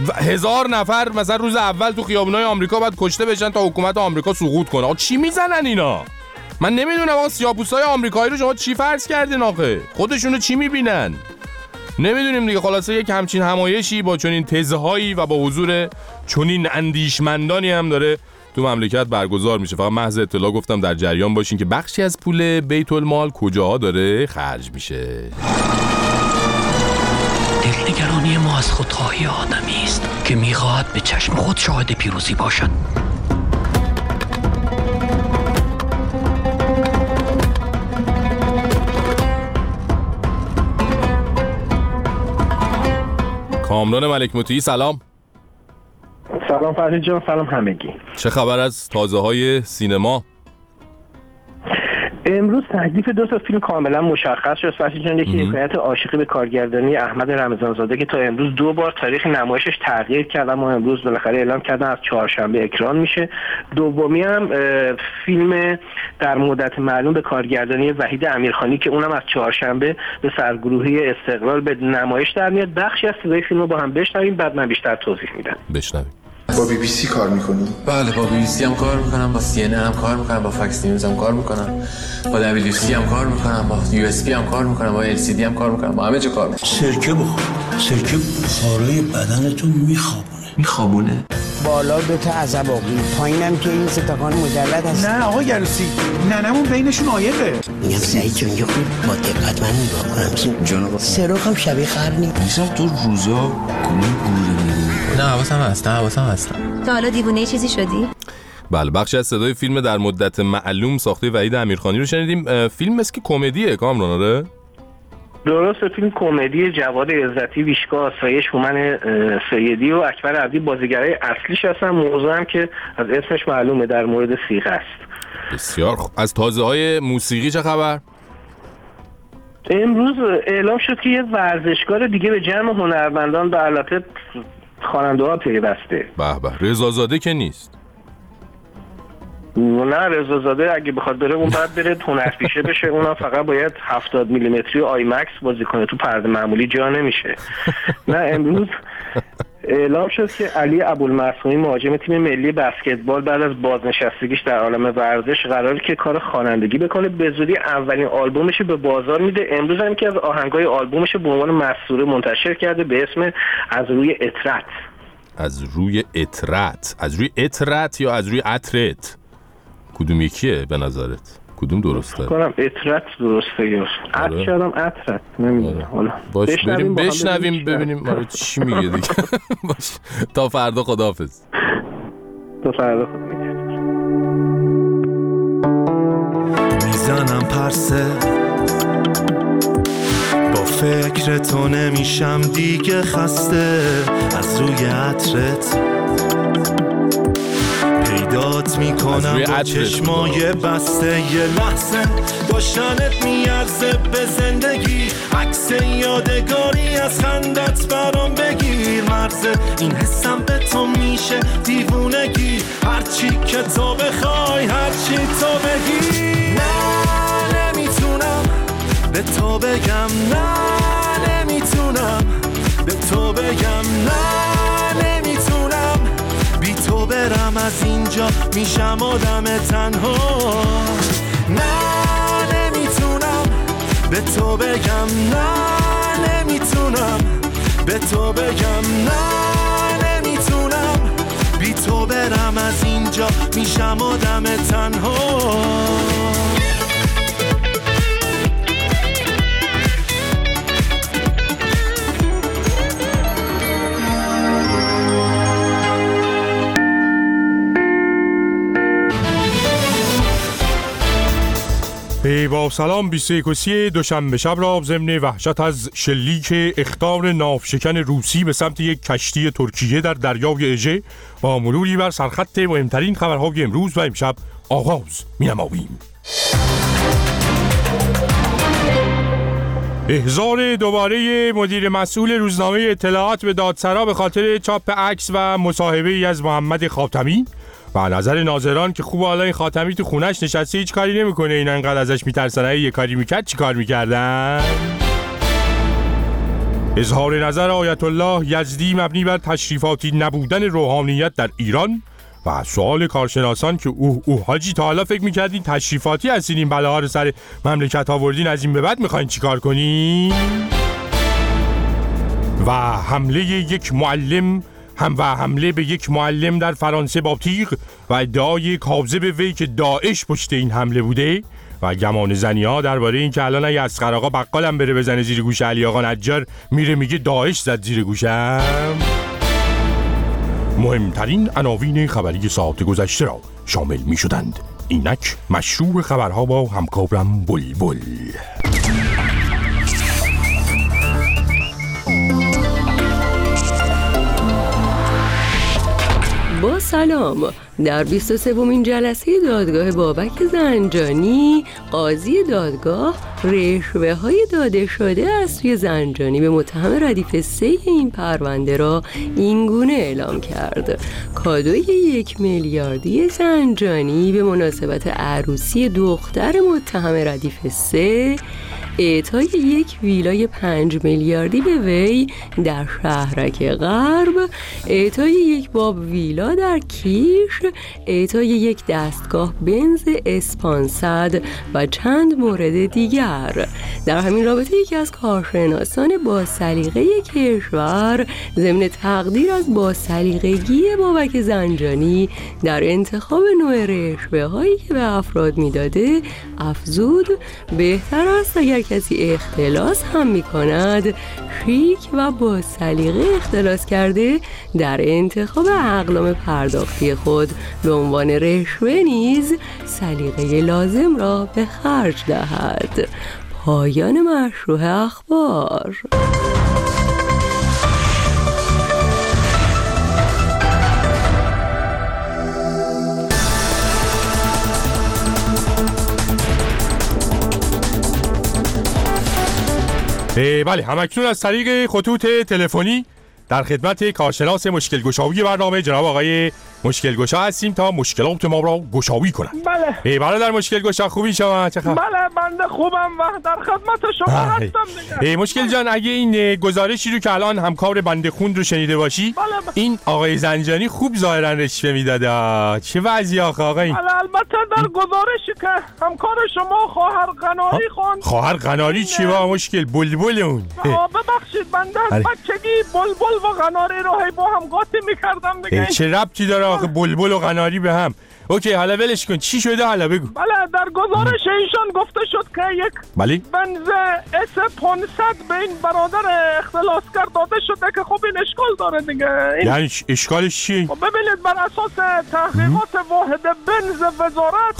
1000 نفر مثلا روز اول تو خیابونای آمریکا بعد کشته بشن تا حکومت آمریکا سقوط کنه. چی میزنن اینا؟ من نمیدونم آقا سیاه‌پوستای آمریکایی رو شما چی فرض کردین آخه؟ خودشونو چی میبینن؟ نمیدونیم دیگه. خلاصه یک همچین همایشی با چنین تزهایی و با حضور چنین اندیشمندانی هم داره تو مملکت برگزار میشه. فقط محض اطلاع گفتم در جریان باشین که بخشی از پول بیت المال کجاها داره خرج میشه. دلنگرانی ما از خودخواهی آدمی است که میخواهد به چشم خود شاهد پیروزی باشد. کامران ملک مطیعی سلام. سلام فرید جان، سلام همگی. چه خبر از تازه های سینما؟ امروز تکلیف 2 تا فیلم کاملا مشخص شد فرید جان. یکی حکایت عاشقی به کارگردانی احمد رمضانزاده که تا امروز 2 بار تاریخ نمایشش تغییر کرد اما امروز بالاخره اعلام کردن از چهارشنبه اکران میشه. دومی هم فیلم در مدت معلوم به کارگردانی وحید امیرخانی که اونم از چهارشنبه به سرگروهی استقلال به نمایش در میاد. بخشی از صدای فیلم رو با هم بشنویم، بعد من بیشتر توضیح میدم. بشنویم. با بی بی سی کار میکنی؟ بله، با بی بی سی هم کار میکنم، با سی ان ان هم کار میکنم، با فکس نیوز هم کار میکنم، با دبلیو سی هم کار میکنم، با یو اس پی هم کار میکنم، با ال سی دی هم کار میکنم، با همه جا کار میکنم. سرکه بخور. سرکه بخارای بدنتو میخوابونه. بالا 2 تا عزباقی، پایینم که این ستاکان مجلد هست. نه آقا گلوسی، ننمون بینشون عایقه. میگم سعید جون یه خود با دقت من نگاه کنم. جناب سراغ هم شبیه خر نیست. میشم تو روزا کنون گوره میگونی. نه حواسم هست. تا حالا دیوونه چیزی شدی؟ بله، بخشی از صدای فیلم در مدت معلوم ساخته وحید امیرخانی رو شنیدیم. فیلم مثل که کمدیه کامران، آره؟ درست، فیلم کمدی. جواد عزتی، ویشکا آسایش، هومن سیدی و اکبر عبدی بازیگرای اصلیش هستن. موضوع هم که از اسمش معلومه در مورد سیغه است. بسیار خوب. از تازه های موسیقی چه خبر؟ امروز اعلام شد که یه ورزشکار دیگه به جمع هنرمندان و البته خواننده‌ها پیوسته. به به، رضازاده که نیست؟ نه، رضازاده اگه بخواد بره اون باید بره هنرپیشه بشه. اونم فقط باید 70 میلیمتری آی مکس بازی کنه، تو پرده معمولی جا نمیشه. نه، امروز اعلام شد که علی ابوالمعصومی مهاجم تیم ملی بسکتبال بعد از بازنشستگیش در عالم ورزش قراره که کار خوانندگی بکنه. به زودی اولین آلبومش به بازار میده. امروز هم که از آهنگای آلبومش به عنوان مسطوره منتشر کرده به اسم از روی اطرت. از روی اطرت. از روی اطرت یا از روی عطرت؟ کدوم یکیه به نظرت؟ کدوم درسته؟ کنم اطرت درسته یا عطر کردم اطرت، نمیدونم. حالا باش، بریم بشنویم ببینیم ما چی میگه دیگه. باش، تا فردا خداحافظ. تا فردا خداحافظ. میزنم پرسه با فکر تو نمیشم دیگه خسته از روی عطرت پیدات میکنم با چشمای بسته یه لحظه داشتنت میارزه به زندگی عکس یادگاری از خندت برام بگیر مرزه این حسم به تو میشه دیوونگی هرچی که تو بخوای هرچی تو بگی نه نمیتونم به تو بگم نه نمیتونم به تو بگم نه نمیتونم بی تو برم از اینجا میشم آدم تنها نه نمیتونم به تو بگم نه نمیتونم به تو بگم نه نمیتونم بی تو برم از اینجا میشم آدم تنها با سلام 21 دوشنبه شب را ضمن وحشت از شلیک اخطار ناوشکن روسی به سمت یک کشتی ترکیه در دریای اژه با مروری بر سرخط مهمترین خبرهای امروز و امشب آغاز می‌نماییم. احضار دوباره مدیر مسئول روزنامه اطلاعات به دادسرا به خاطر چاپ عکس و مصاحبه‌ای از محمد خاتمی و نظر ناظران که خوب حالا این خاتمی تو خونش نشسته هیچ کاری نمیکنه اینا انقدر ازش میترسن یه کاری میکرد چی کار میکردن؟ اظهار نظر آیت الله یزدی مبنی بر تشریفاتی نبودن روحانیت در ایران و سوال کارشناسان که حاجی تا حالا فکر میکردین تشریفاتی هستین این بلاها رو سر مملکت آوردین از این به بعد میخواین چی کار کنین؟ و حمله به یک معلم در فرانسه با تیغ و ادعای کاذب وی که داعش پشت این حمله بوده و گمان زنی‌ها درباره این که الان اگه اصغر آقا بقالم بره بزنه زیر گوش علی آقا نجار میره میگه داعش زد زیر گوشم. مهمترین عناوین خبری ساعت گذشته را شامل می شدند. اینک مشروع خبرها با همکارم بلبل. با سلام. در 23مین جلسه دادگاه بابک زنجانی قاضی دادگاه رشوه‌های داده شده از سوی زنجانی به متهم ردیف 3 این پرونده را اینگونه اعلام کرد: کادوی 1 میلیاردی زنجانی به مناسبت عروسی دختر متهم ردیف 3، اعطای 1 ویلای 5 میلیاردی به وی در شهرک غرب، اعطای 1 باب ویلا در کیش، اعطای 1 دستگاه بنز اسپانسد و چند مورد دیگر. در همین رابطه یکی از کارشناسان با سلیقه کشور ضمن تقدیر از با سلیقگی بابک زنجانی در انتخاب نوع رشوه‌هایی که به افراد میداده افزود: بهتر است اگر کسی اختلاس هم میکند شیک و با سلیقه اختلاس کرده در انتخاب اقلام پرداختی خود به عنوان رشوه نیز سلیقه لازم را به خرج دهد. پایان مشروع اخبار. بله، همکنون از طریق خطوط تلفنی در خدمت کارشناس مشکل گشایی برنامه جناب آقای مشکل گشا هستیم تا مشکلات ما را گشایی کنند. بله. برادر مشکل گشا خوبی شما؟ چه خبر؟ بله بنده خوبم و در خدمت شما هستم دیگه. مشکل جان، اگه این گزارشی رو که الان همکار بنده خون رو شنیده باشی، بله. این آقای زنجانی خوب ظاهرا رشوه میداده. چه وضعی آخه آقا این؟ بله، البته در گزارشی که همکار شما خواهر قناری خوند. خواهر قناری چی با مشکل؟ بلبل اون. ببخشید بنده از بچگی بلبل و قناری رو با هم قاطی می‌کردم دیگه. چه ربطی داره آخه بلبل و قناری به هم؟ اوکی، حالا ولش کن. چی شده حالا بگو. بله، در گزارش ایشان گفته شد که یک بنز S500 به این برادر اختلاسگر داده شده که خب این اشکال داره دیگه. یعنی اشکالش چیه؟ ببینید، بر اساس تحقیقات واحد بنز وزارت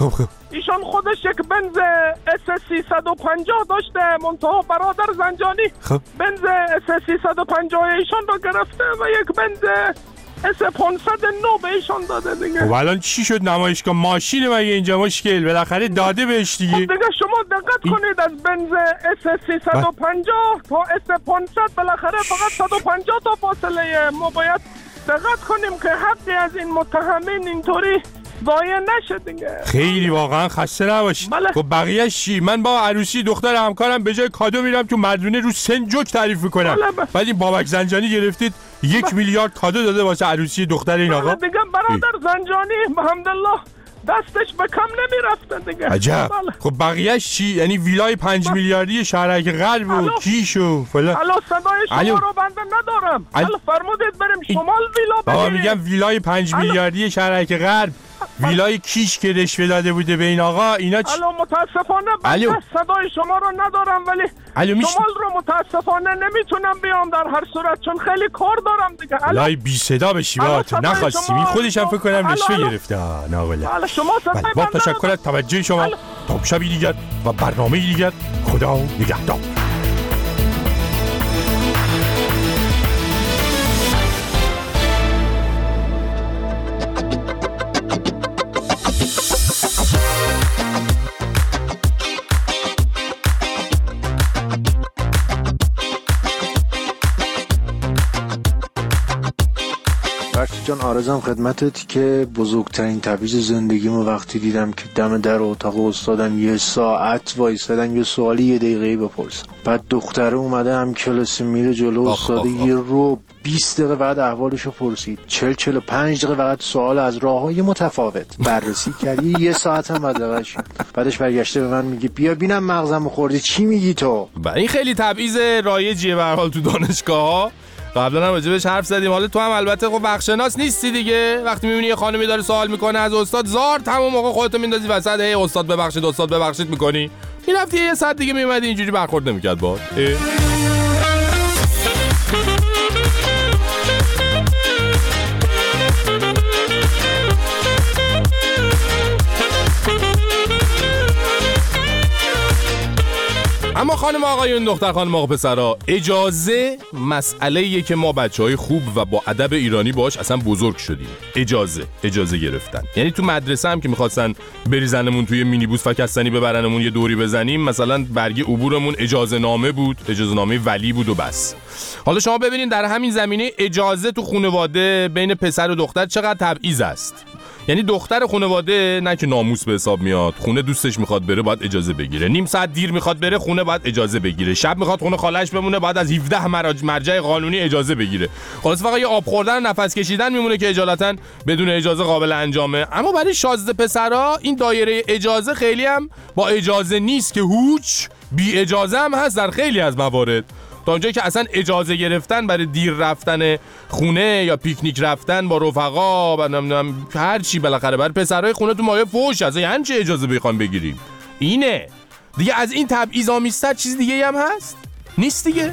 ایشان خودش یک بنز S350 داشته، منتها برادر زنجانی بنز S350 ایشان رو گرفته و یک بنز S509 به ایشان داده دیگه. خب الان چی شد؟ نمایشگاه ماشین مگه اینجا مشکل؟ بالاخره داده بهش دیگه. خب دیگه شما دقت کنید از بنز S350 تا S500 بالاخره فقط 150 تا فاصله. ما باید دقت کنیم که حقی از این متهمین اینطوری ضایع نشه دیگه. خیلی واقعا خسته نباشید. خب بقیه‌اش چی؟ من با عروسی دختر همکارم به جای کادو میرم تو مدرونه رو سن جوک تعریف میکنم. بعد این بابک زنجانی گرفتید 1 میلیارد کادو داده واسه عروسی دختر این آقا. دیگه برادر زنجانی الحمدلله دستش به کم نمیرفته دیگه. عجب. خب بقیه‌اش چی؟ یعنی ویلای 5 میلیاردی شهرک غرب و کیش و فلان. الان صدای شما رو بنده ندارم. الان فرمودید بریم شمال ویلا بگیریم. بابا میگم ویلای 5 میلیاردی شهرک غرب، ویلای کیش که رشوه داده بوده به این آقا، اینا چی؟ الان متاسفانه بنده صدای شما رو ندارم، ولی شمال رو متاسفانه نمیتونم بیام در هر صورت چون خیلی کار دارم دیگه. لای بی صدا بشی با تو نخواستی، خودش هم فکر کنم رشوه گرفته. نه والا. شما صدای با تشکر از توجه شما. تا شبی دیگر و برنامه دیگر، خدا نگهدار. جان آرزم خدمتت که بزرگترین تبعیض زندگیمو وقتی دیدم که دم در اتاق استادم 1 ساعت وایسادن یه سوالی 1 دقیقه بپرسم، بعد دختره اومده هم کلاس میره جلو استاد یه رو 20 دقیقه بعد احوالشو پرسید، 40-45 دقیقه بعد سوال از راههای متفاوت بررسی کردی، 1 ساعت هم بعد شد. بعدش برگشته به من میگه بیا ببینم مغزمو خوردی، چی میگی تو؟ این خیلی تبعیض رایجیه به هر حال تو دانشگاه‌ها. قبلا هم راجبش حرف زدیم. حالا تو هم البته خب بخشناس نیستی دیگه. وقتی میبینی یه خانمی داره سوال میکنه از استاد، زار تمام موقع خودتو میندازی وسط، هی استاد ببخشید میکنی. میرفتی یه ساعت دیگه میومدی اینجوری برخورد نمیکرد باهات. اما خانم آقایون، دختر خانم آقا پسرا، اجازه مسئله‌ایه که ما بچه‌های خوب و با ادب ایرانی باش اصلا بزرگ شدیم. اجازه گرفتن. یعنی تو مدرسه هم که می‌خواستن بریزنمون توی مینیبوس فکستنی ببرنمون یه دوری بزنیم، مثلا برگه عبورمون اجازه نامه بود، اجازه نامه ولی بود و بس. حالا شما ببینید در همین زمینه اجازه تو خانواده بین پسر و دختر چقدر تبعیض است. یعنی دختر خانواده نه که ناموس به حساب میاد، خونه دوستش میخواد بره باید اجازه بگیره، نیم ساعت دیر میخواد بره خونه باید اجازه بگیره، شب میخواد خونه خالش بمونه باید از 17 مرجع قانونی اجازه بگیره. خلاص فقط یه آب خوردن و نفس کشیدن میمونه که اجالتا بدون اجازه قابل انجامه. اما برای شازده پسرا این دایره اجازه خیلی هم با اجازه نیست که هوچ، بی اجازه هم هست در خیلی از موارد. تا اونجایی که اصلا اجازه گرفتن برای دیر رفتن خونه یا پیکنیک رفتن با رفقا و نمیدونم هر چی بالاخره برای پسرای خونه تو مایه فوش هست. یعنی چه اجازه بخوام بگیریم؟ اینه دیگه. از این تبعیض‌آمیزتر چیز دیگه هم هست؟ نیست دیگه.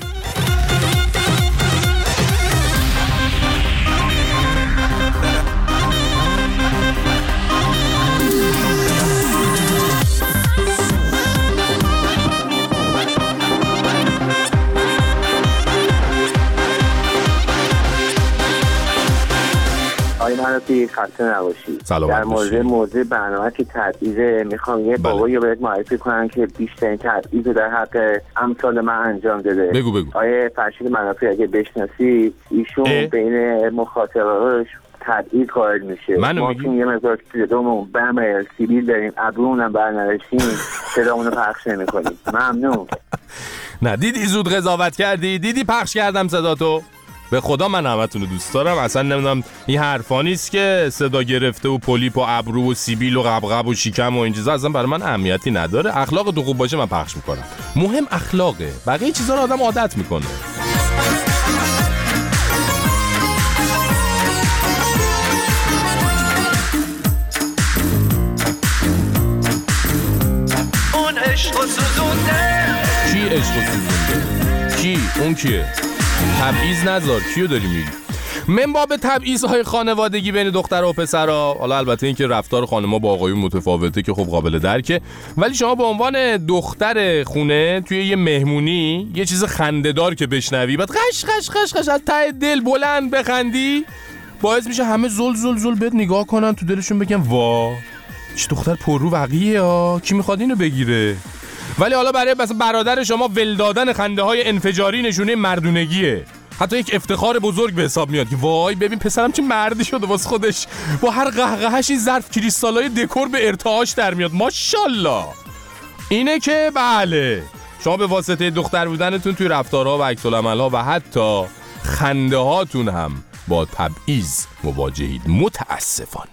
آقای منافی خسته نباشید. در موضوع برنامه که تبعیضه میخوام یه بابایی رو بهت معرفی کنم که بیشترین تبعیض رو در حق امثال من انجام داده. بگو. آقای فرشید منافی اگه بشناسی، ایشون بین مخاطباش تبعیض قائل میشه. ما که یه مقدار صدامون بم سیبیل داریم، ابرومون هم برنوشتیم، صدامون رو پخش نمی‌کنیم. ممنون. نه دیدی زود قضاوت کردی؟ دیدی پخش کردم صداتو؟ به خدا من همتون رو دوست دارم. اصلا نمیدونم این حرفا نیست که صدا گرفته و پولیپ و ابرو و سیبیل و قبقب و شیکم و این چیزا اصلا برای من اهمیتی نداره. اخلاق تو خوب باشه من پخش میکنم. مهم اخلاقه، بقیه چیزا رو آدم عادت میکنه. اون عشق و سوزونده. کی عشق و سوزونده؟ کی؟ اون کیه؟ تبعیض نذار. کیو داری میگی؟ من باب تبعیض‌های خانوادگی بین دختر و پسرها. حالا البته این که رفتار خانم‌ها با آقایون متفاوته که خب قابل درکه، ولی شما به عنوان دختر خونه توی یه مهمونی یه چیز خنده‌دار که بشنوی بعد قش قش قش قش از ته دل بلند بخندی، باعث میشه همه زل بهت نگاه کنن، تو دلشون بگن وا چه دختر پررو وقیه ها، کی میخواد اینو بگیره. ولی حالا برای مثلا برادر شما ول دادن خنده های انفجاری نشونه مردونگیه، حتی یک افتخار بزرگ به حساب میاد که وای ببین پسرم چه مردی شده واسه خودش، با هر قهقهش این ظرف کریستالای دکور به ارتعاش در میاد، ماشاءالله. اینه که بله شما به واسطه دختر بودنتون توی رفتارها و عکس العمل‌ها و حتی خنده هاتون هم با تبعیض مواجهید، متاسفانه.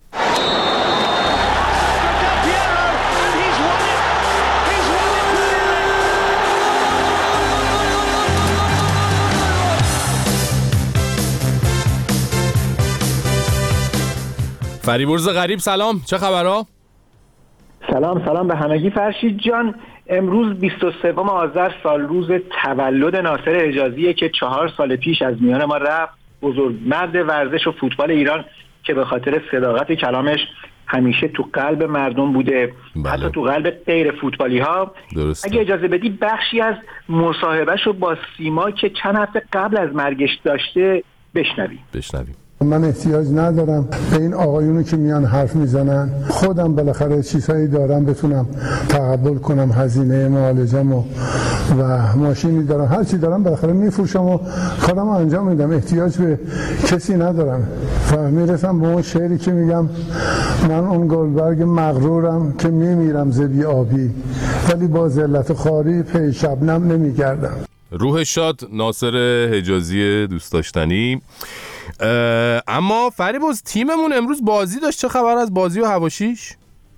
فریبرز غریب سلام، چه خبرها؟ سلام به همگی. فرشید جان، امروز 23 آذر سال روز تولد ناصر حجازیه که 4 سال پیش از میان ما رفت. بزرگمرد ورزش و فوتبال ایران که به خاطر صداقت کلامش همیشه تو قلب مردم بوده، حتی تو قلب غیر فوتبالی ها. اگه اجازه بدی بخشی از مصاحبهش رو با سیما که چند هفته قبل از مرگش داشته بشنویم. من احتیاج ندارم به این آقایونی که میان حرف میزنن، خودم بالاخره چیزهایی دارم بتونم تقبل کنم، هزینه معالجم و ماشینی دارم، هر چی دارم بالاخره میفروشم و کارمو انجام میدم، احتیاج به کسی ندارم. و میرسم به اون شعری که میگم من اون گلبرگ مغرورم که میمیرم ز بی آبی، ولی با ذلت خواری پی شبنم نمیگردم. روح شاد ناصر حجازی دوست داشتنی. اما فریبرز تیممون امروز بازی داشت، چه خبر از بازی و حواشیش؟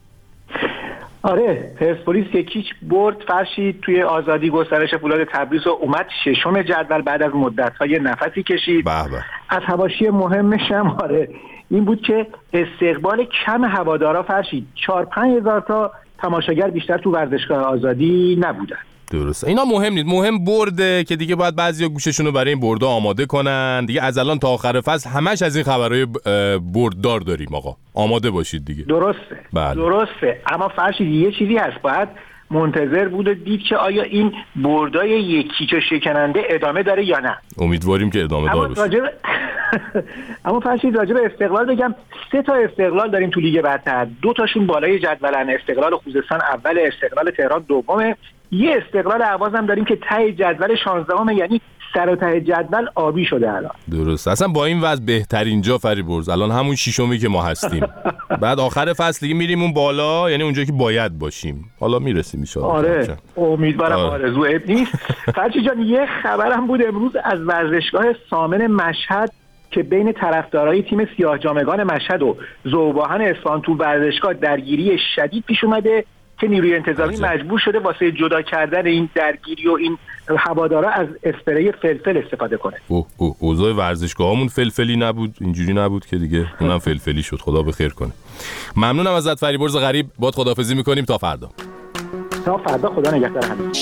آره، پرسپولیس 1-0 برد فرشید توی آزادی گسترش فولاد تبریز و اومد 6م جدول بعد از مدت‌های نفسی کشید. از حواشی مهمش هم این بود که استقبال کم هوادارا فرشید، 4-5 هزار تا تماشاگر بیشتر تو ورزشگاه آزادی نبودن. درسته، اینا مهم نیست، مهم برده که دیگه باید بعضیا گوششون رو برای این برده آماده کنن دیگه. از الان تا آخر فصل همش از این خبرهای برددار داریم آقا، آماده باشید دیگه. درسته. اما فرشید یه چیزی هست، باید منتظر بود و دید که آیا این بردای یکیچو شکننده ادامه داره یا نه. امیدواریم که ادامه دار باشه. اما فرشید راجع به استقلال بگم، 3 تا استقلال داریم تو لیگ برتر، 2 تاشون بالای جدولن. استقلال خوزستان اول، استقلال تهران دومه. یه استقلال اهواز هم داریم که ته جدول 16ام، یعنی سر و ته جدول آبی شده الان. درست، اصلا با این وضع بهترین جا فریبرز الان همون 6می که ما هستیم. بعد آخر فصل دیگه میریم اون بالا، یعنی اونجایی که باید باشیم. حالا میرسیم ان شاء الله. آره امیدوارم. آرزو اب نیست. فرشید جان یه خبرم بود امروز از ورزشگاه سامن مشهد که بین طرفدارای تیم سیاه جامگان مشهد و ذوباهن اصفهان تو ورزشگاه درگیری شدید پیش اومده که نیروی انتظامی مجبور شده واسه جدا کردن این درگیری و این هوادارا از اسپری فلفل استفاده کنه. اوضاع ورزشگاهامون فلفلی نبود، اینجوری نبود که دیگه اونم فلفلی شد. خدا بخیر کنه. ممنونم ازت فریبرز غریب، باهات خداحافظی میکنیم تا فردا. خدا نگهدار همه.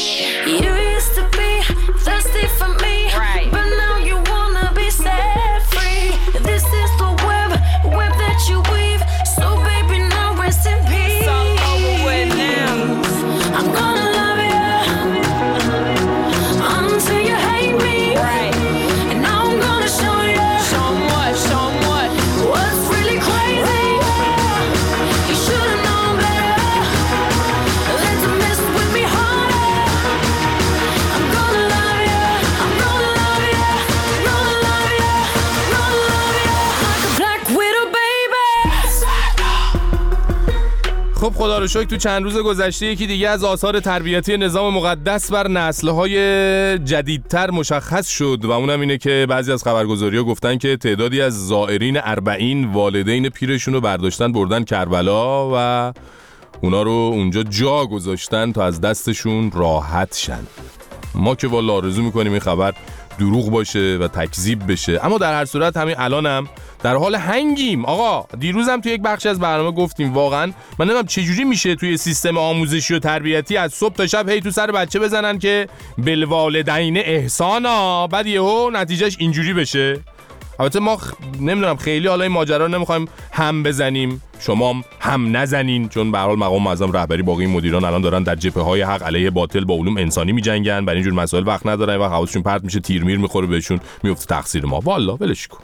خب خدا رو شکر تو چند روز گذشته یکی دیگه از آثار تربیتی نظام مقدس بر نسل‌های جدیدتر مشخص شد و اونم اینه که بعضی از خبرگزاری‌ها گفتن که تعدادی از زائرین اربعین والدین پیرشون رو برداشتن بردن کربلا و اونا رو اونجا جا گذاشتن تا از دستشون راحت شن. ما که والا آرزو میکنیم این خبر دروغ باشه و تکذیب بشه، اما در هر صورت همین الانم در حال هنگیم. آقا دیروزم توی یک بخش از برنامه گفتیم واقعا من نمیدونم چجوری میشه توی سیستم آموزشی و تربیتی از صبح تا شب هی تو سر بچه بزنن که بالوالدین احسانا، بعد یهو نتیجهش اینجوری بشه. البته ما نمیدونم خیلی حالا این ماجرا رو نمیخوایم هم بزنیم، شما هم نزنین، چون به هر حال مقام معظم رهبری باقی مدیران الان دارن در جبهه‌های حق علیه باطل با علوم انسانی می‌جنگن، برای اینجور مسائل وقت ندارن و حواسشون پرت میشه، تیر میر میخوره بهشون، میفته تقصیر ما. والله ولش کن.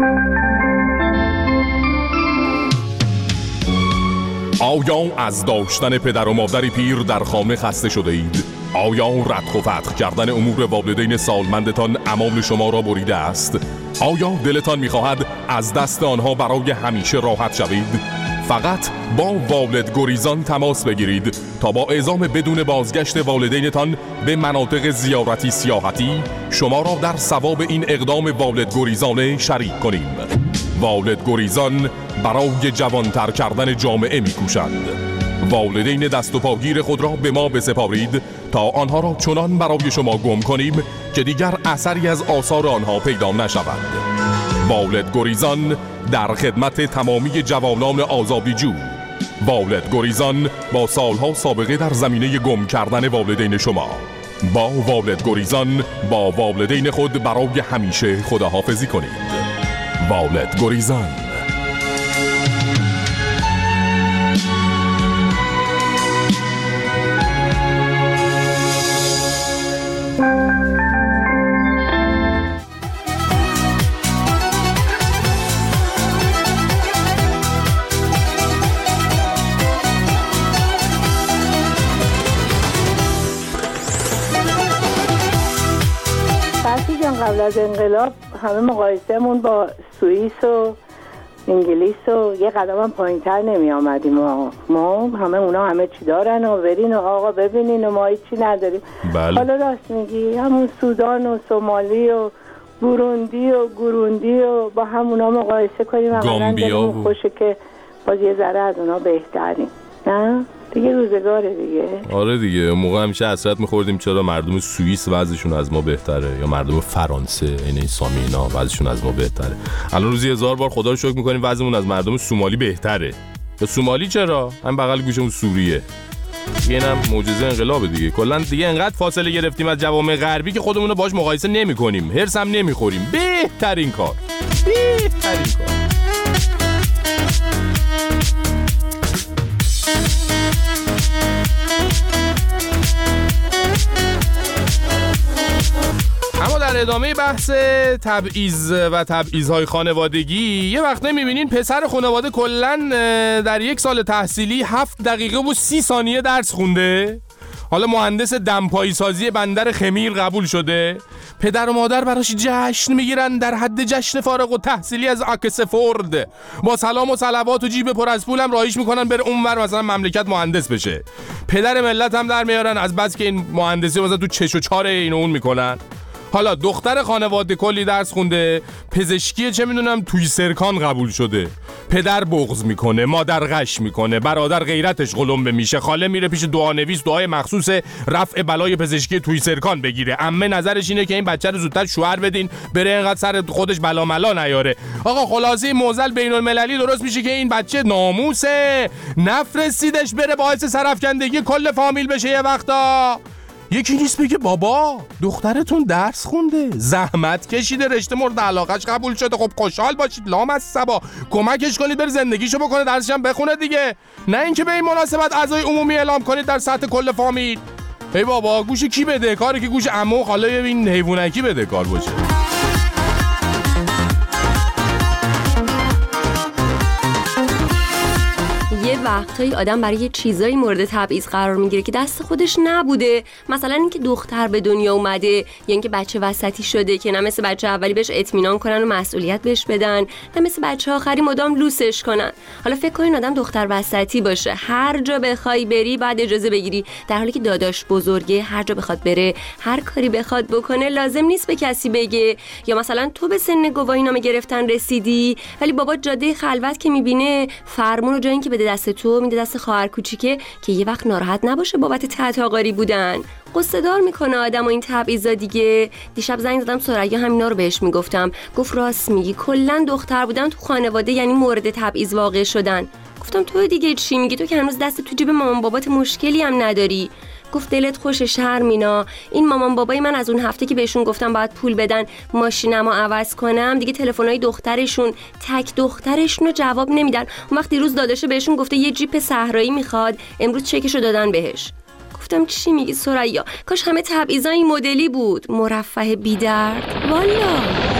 آیا از داشتن پدر و مادری پیر در خانه خسته شده اید؟ آیا ردخ و فتح کردن امور والدین سالمندتان امان شما را بریده است؟ آیا دلتان می‌خواهد از دست آنها برای همیشه راحت شوید؟ فقط با والد گریزان تماس بگیرید تا با اعزام بدون بازگشت والدینتان به مناطق زیارتی سیاحتی شما را در ثواب این اقدام والد گریزانه شریک کنیم. والد گریزان برای جوانتر کردن جامعه می‌کوشند. والدین دست و پاگیر خود را به ما بسپارید تا آنها را چنان برای شما گم کنیم که دیگر اثری از آثار آنها پیدا نشود. والد گریزان در خدمت تمامی جوانان آزادیجو. والد گریزان با سالها سابقه در زمینه گم کردن والدین شما. با والد گریزان با والدین خود برای همیشه خداحافظی کنید. والد گریزان. قبل از انقلاب همه مقایسهمون با سوئیس و انگلیس و یه قدم هم پایین‌تر نمی آمدیم. ما همه چی دارن و برین و آقا ببینین و ما هیچی نداریم. بله. حالا راست میگی، همون سودان و سومالی و گروندی و با همونا مقایسه کنیم، گامبیا خوشه که باز یه ذره از اونا بهتریم. نه دیگه روزگاره دیگه. آره دیگه، موقع همیشه حسرت می‌خوردیم چرا مردم سوئیس وضعشون از ما بهتره یا مردم فرانسه این سامی اینا وضعشون از ما بهتره. الان روزی 1000 بار خدا رو شکر می‌کنیم وضعمون از مردم سومالی بهتره. یا سومالی چرا؟ هم بغل گوشمون سوریه. اینم معجزه انقلاب دیگه. کلا دیگه انقدر فاصله گرفتیم از جوامع غربی که خودمون رو باهاش مقایسه نمی‌کنیم. هرس هم نمی‌خوریم. بهترین کار. اما در ادامه بحث تبعیض و تبعیض‌های خانوادگی یه وقت می‌بینین پسر خانواده کلاً در یک سال تحصیلی 7 دقیقه و 30 ثانیه درس خونده. حالا مهندس دمپایی سازی بندر خمیر قبول شده. پدر و مادر براش جشن میگیرن در حد جشن فارغ التحصیلی از آکسفورد. با سلام و صلوات و جیب پر از پولم راهیش میکنن بره اونور مثلا مملکت مهندس بشه. پدر ملت هم در میارن از بس که این مهندسی مثلا تو چش و چار این و اون میکنن. حالا دختر خانواده کلی درس خونده، پزشکی چه میدونم توی سرکان قبول شده. پدر بغض میکنه، مادر غش میکنه، برادر غیرتش قلمبه میشه، خاله میره پیش دعانویس دعای مخصوص رفع بلای پزشکی توی سرکان بگیره، عمه نظرش اینه که این بچه رو زودتر شوهر بدین بره اینقدر سر خودش بلا ملا نیاره. آقا خلاصه معضل بین المللی درست میشه که این بچه ناموسه، نفرستیدش بره باعث سرافکندگی کل فامیل بشه. یه وقتا یکی نیست بگه بابا دخترتون درس خونده، زحمت کشیده، رشته مورد علاقش قبول شده، خب خوشحال باشید، لام از صبا کمکش کنید بره زندگیشو بکنه، درسش هم بخونه دیگه، نه اینکه به این مناسبت اعضای عمومی اعلام کنید در سطح کل فامیل. ای بابا گوش کی بده کاری که گوش عمو و خاله این حیوانکی بده کار باشه. یه وقتایی آدم برای چیزایی مورد تبعیض قرار میگیره که دست خودش نبوده. مثلا اینکه دختر به دنیا اومده یا اینکه بچه وسطی شده که نه مثل بچه اولی بهش اطمینان کنن و مسئولیت بهش بدن، نه مثل بچه آخری مدام لوسش کنن. حالا فکر کنین آدم دختر وسطی باشه، هر جا بخوای بری بعد اجازه بگیری، در حالی که داداش بزرگه هر جا بخواد بره، هر کاری بخواد بکنه لازم نیست به کسی بگه. یا مثلا تو به سن گواهینامه گرفتن رسیدی ولی بابا جاده خلوت که میبینه فرمون رو جای اینکه بده دست تو میده دست خواهر کوچیکه که یه وقت ناراحت نباشه بابت تحت‌آقاری بودن. قصه دار میکنه آدم و این تبعیضا دیگه. دیشب زنگ زدم ثریا همینا رو بهش میگفتم، گفت راست میگی، کلا دختر بودن تو خانواده یعنی مورد تبعیض واقع شدن. گفتم تو دیگه چی میگی؟ تو که هنوز دست تو جیب مامان بابات مشکلی هم نداری. گفت دلت خوشه شرمینا، این مامان بابای من از اون هفته که بهشون گفتم باید پول بدن ماشینمو عوض کنم دیگه تلفن‌های دخترشون تک دخترشون رو جواب نمیدن. اون وقت دیروز داداشه بهشون گفته یه جیپ صحرایی میخواد، امروز چکشو دادن بهش. گفتم چی میگی ثریا؟ کاش همه تبعیضا این مدلی بود، مرفه بی‌درد. والا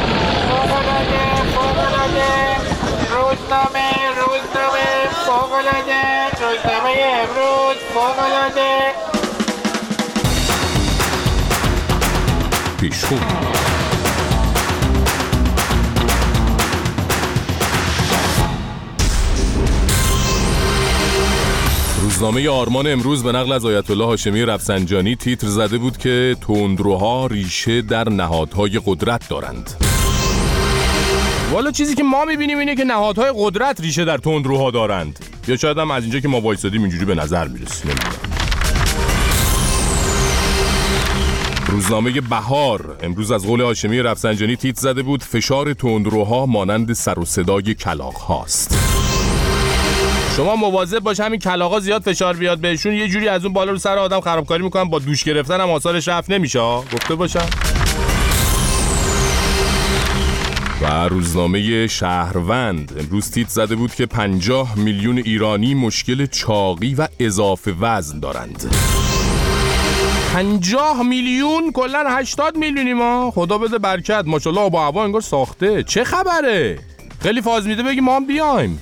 روزنامه فوق‌العاده، روزنامه امروز فوق‌العاده. پیشخون روزنامه آرمان امروز به نقل از آیت الله هاشمی رفسنجانی تیتر زده بود که تندروها ریشه در نهادهای قدرت دارند. والا چیزی که ما میبینیم اینه که نهادهای قدرت ریشه در تندروها دارند، یا شاید هم از اینجا که ما وایسادیم اینجوری به نظر میرسه. روزنامه بهار امروز از قول هاشمی رفسنجانی تیتر زده بود فشار تندروها مانند سر و صدای کلاغ هاست. شما مواظب باش همین کلاغا زیاد فشار بیاد بهشون یه جوری از اون بالا رو سر آدم خرابکاری میکنن، با دوش گرفتن هم آثارش رفت نمیشه، گفته باشم. و روزنامه شهروند امروز تیتر زده بود که 50 میلیون ایرانی مشکل چاقی و اضافه وزن دارند. 50 میلیون؟ کلن 80 میلیونی ما. خدا بده برکت، ماشاءالله آب و هوا انگار ساخته. چه خبره؟ خیلی فاز میده بگی ما هم بیایم.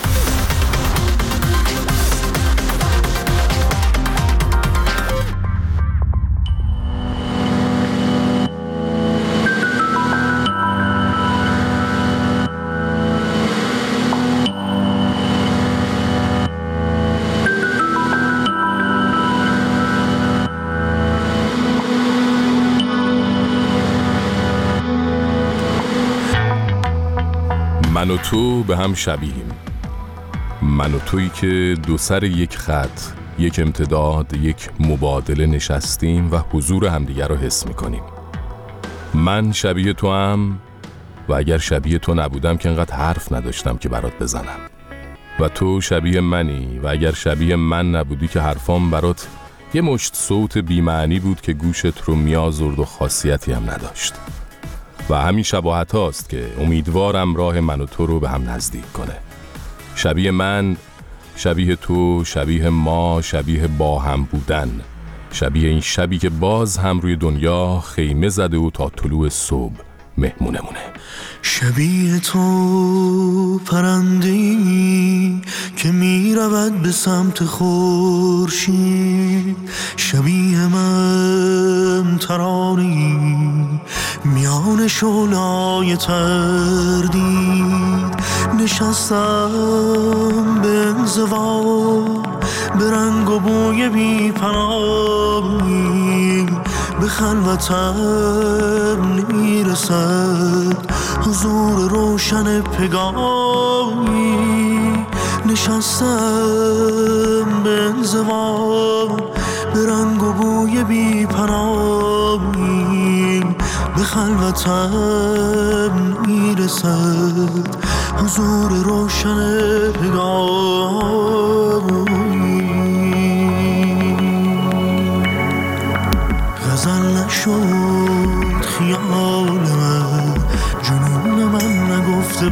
من و تو به هم شبیهیم. من و تویی که دو سر یک خط، یک امتداد، یک مبادله نشستیم و حضور همدیگر رو حس میکنیم. من شبیه تو هم و اگر شبیه تو نبودم که انقدر حرف نداشتم که برات بزنم. و تو شبیه منی و اگر شبیه من نبودی که حرفام برات یه مشت صوت بی‌معنی بود که گوشت رو میازرد و خاصیتی هم نداشت. و همین شباهت هاست که امیدوارم راه من و تو رو به هم نزدیک کنه. شبیه من، شبیه تو، شبیه ما، شبیه با هم بودن، شبیه این شبی که باز هم روی دنیا خیمه زده و تا طلوع صبح مهمونمونه. شبیه تو پرنده‌ای که می رود به سمت خورشید، شبیه من ترانه‌ای میان شعله‌های تردید، نشستم به انزوا به رنگ و بوی بی پناهی، به خلوتم نمیرسد حضور روشن پگاهی، نشستم به انزوا به رنگ و بوی بی پناهی، به خلوتم نمیرسد حضور روشن پگاهی. غزل نشد خیال من، جنون من نگفته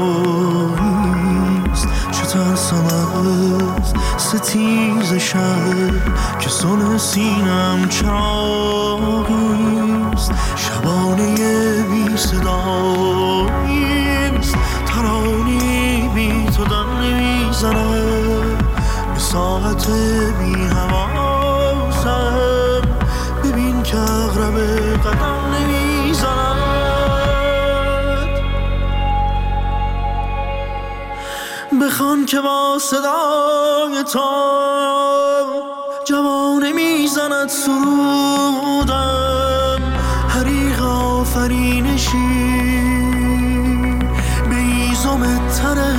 بایست، چه ترسم از ستیز شب که صلح سینم چراغیست، شبانه بی صداییست، ترانی بی تو دم نمیزند، به ساعت بی حواسم ببین که اغرب قدم نمیزند، بخوان که با صدای تو جوانه میزند سرودم، حریق آفرینشی به ایزم تره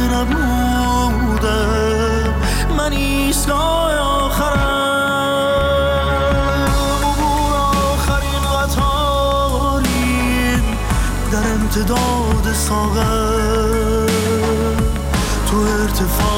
نبودم، من ایستگاه آخرم، عبور آخرین قطاریم در امتداد ساغر، تو ارتفاع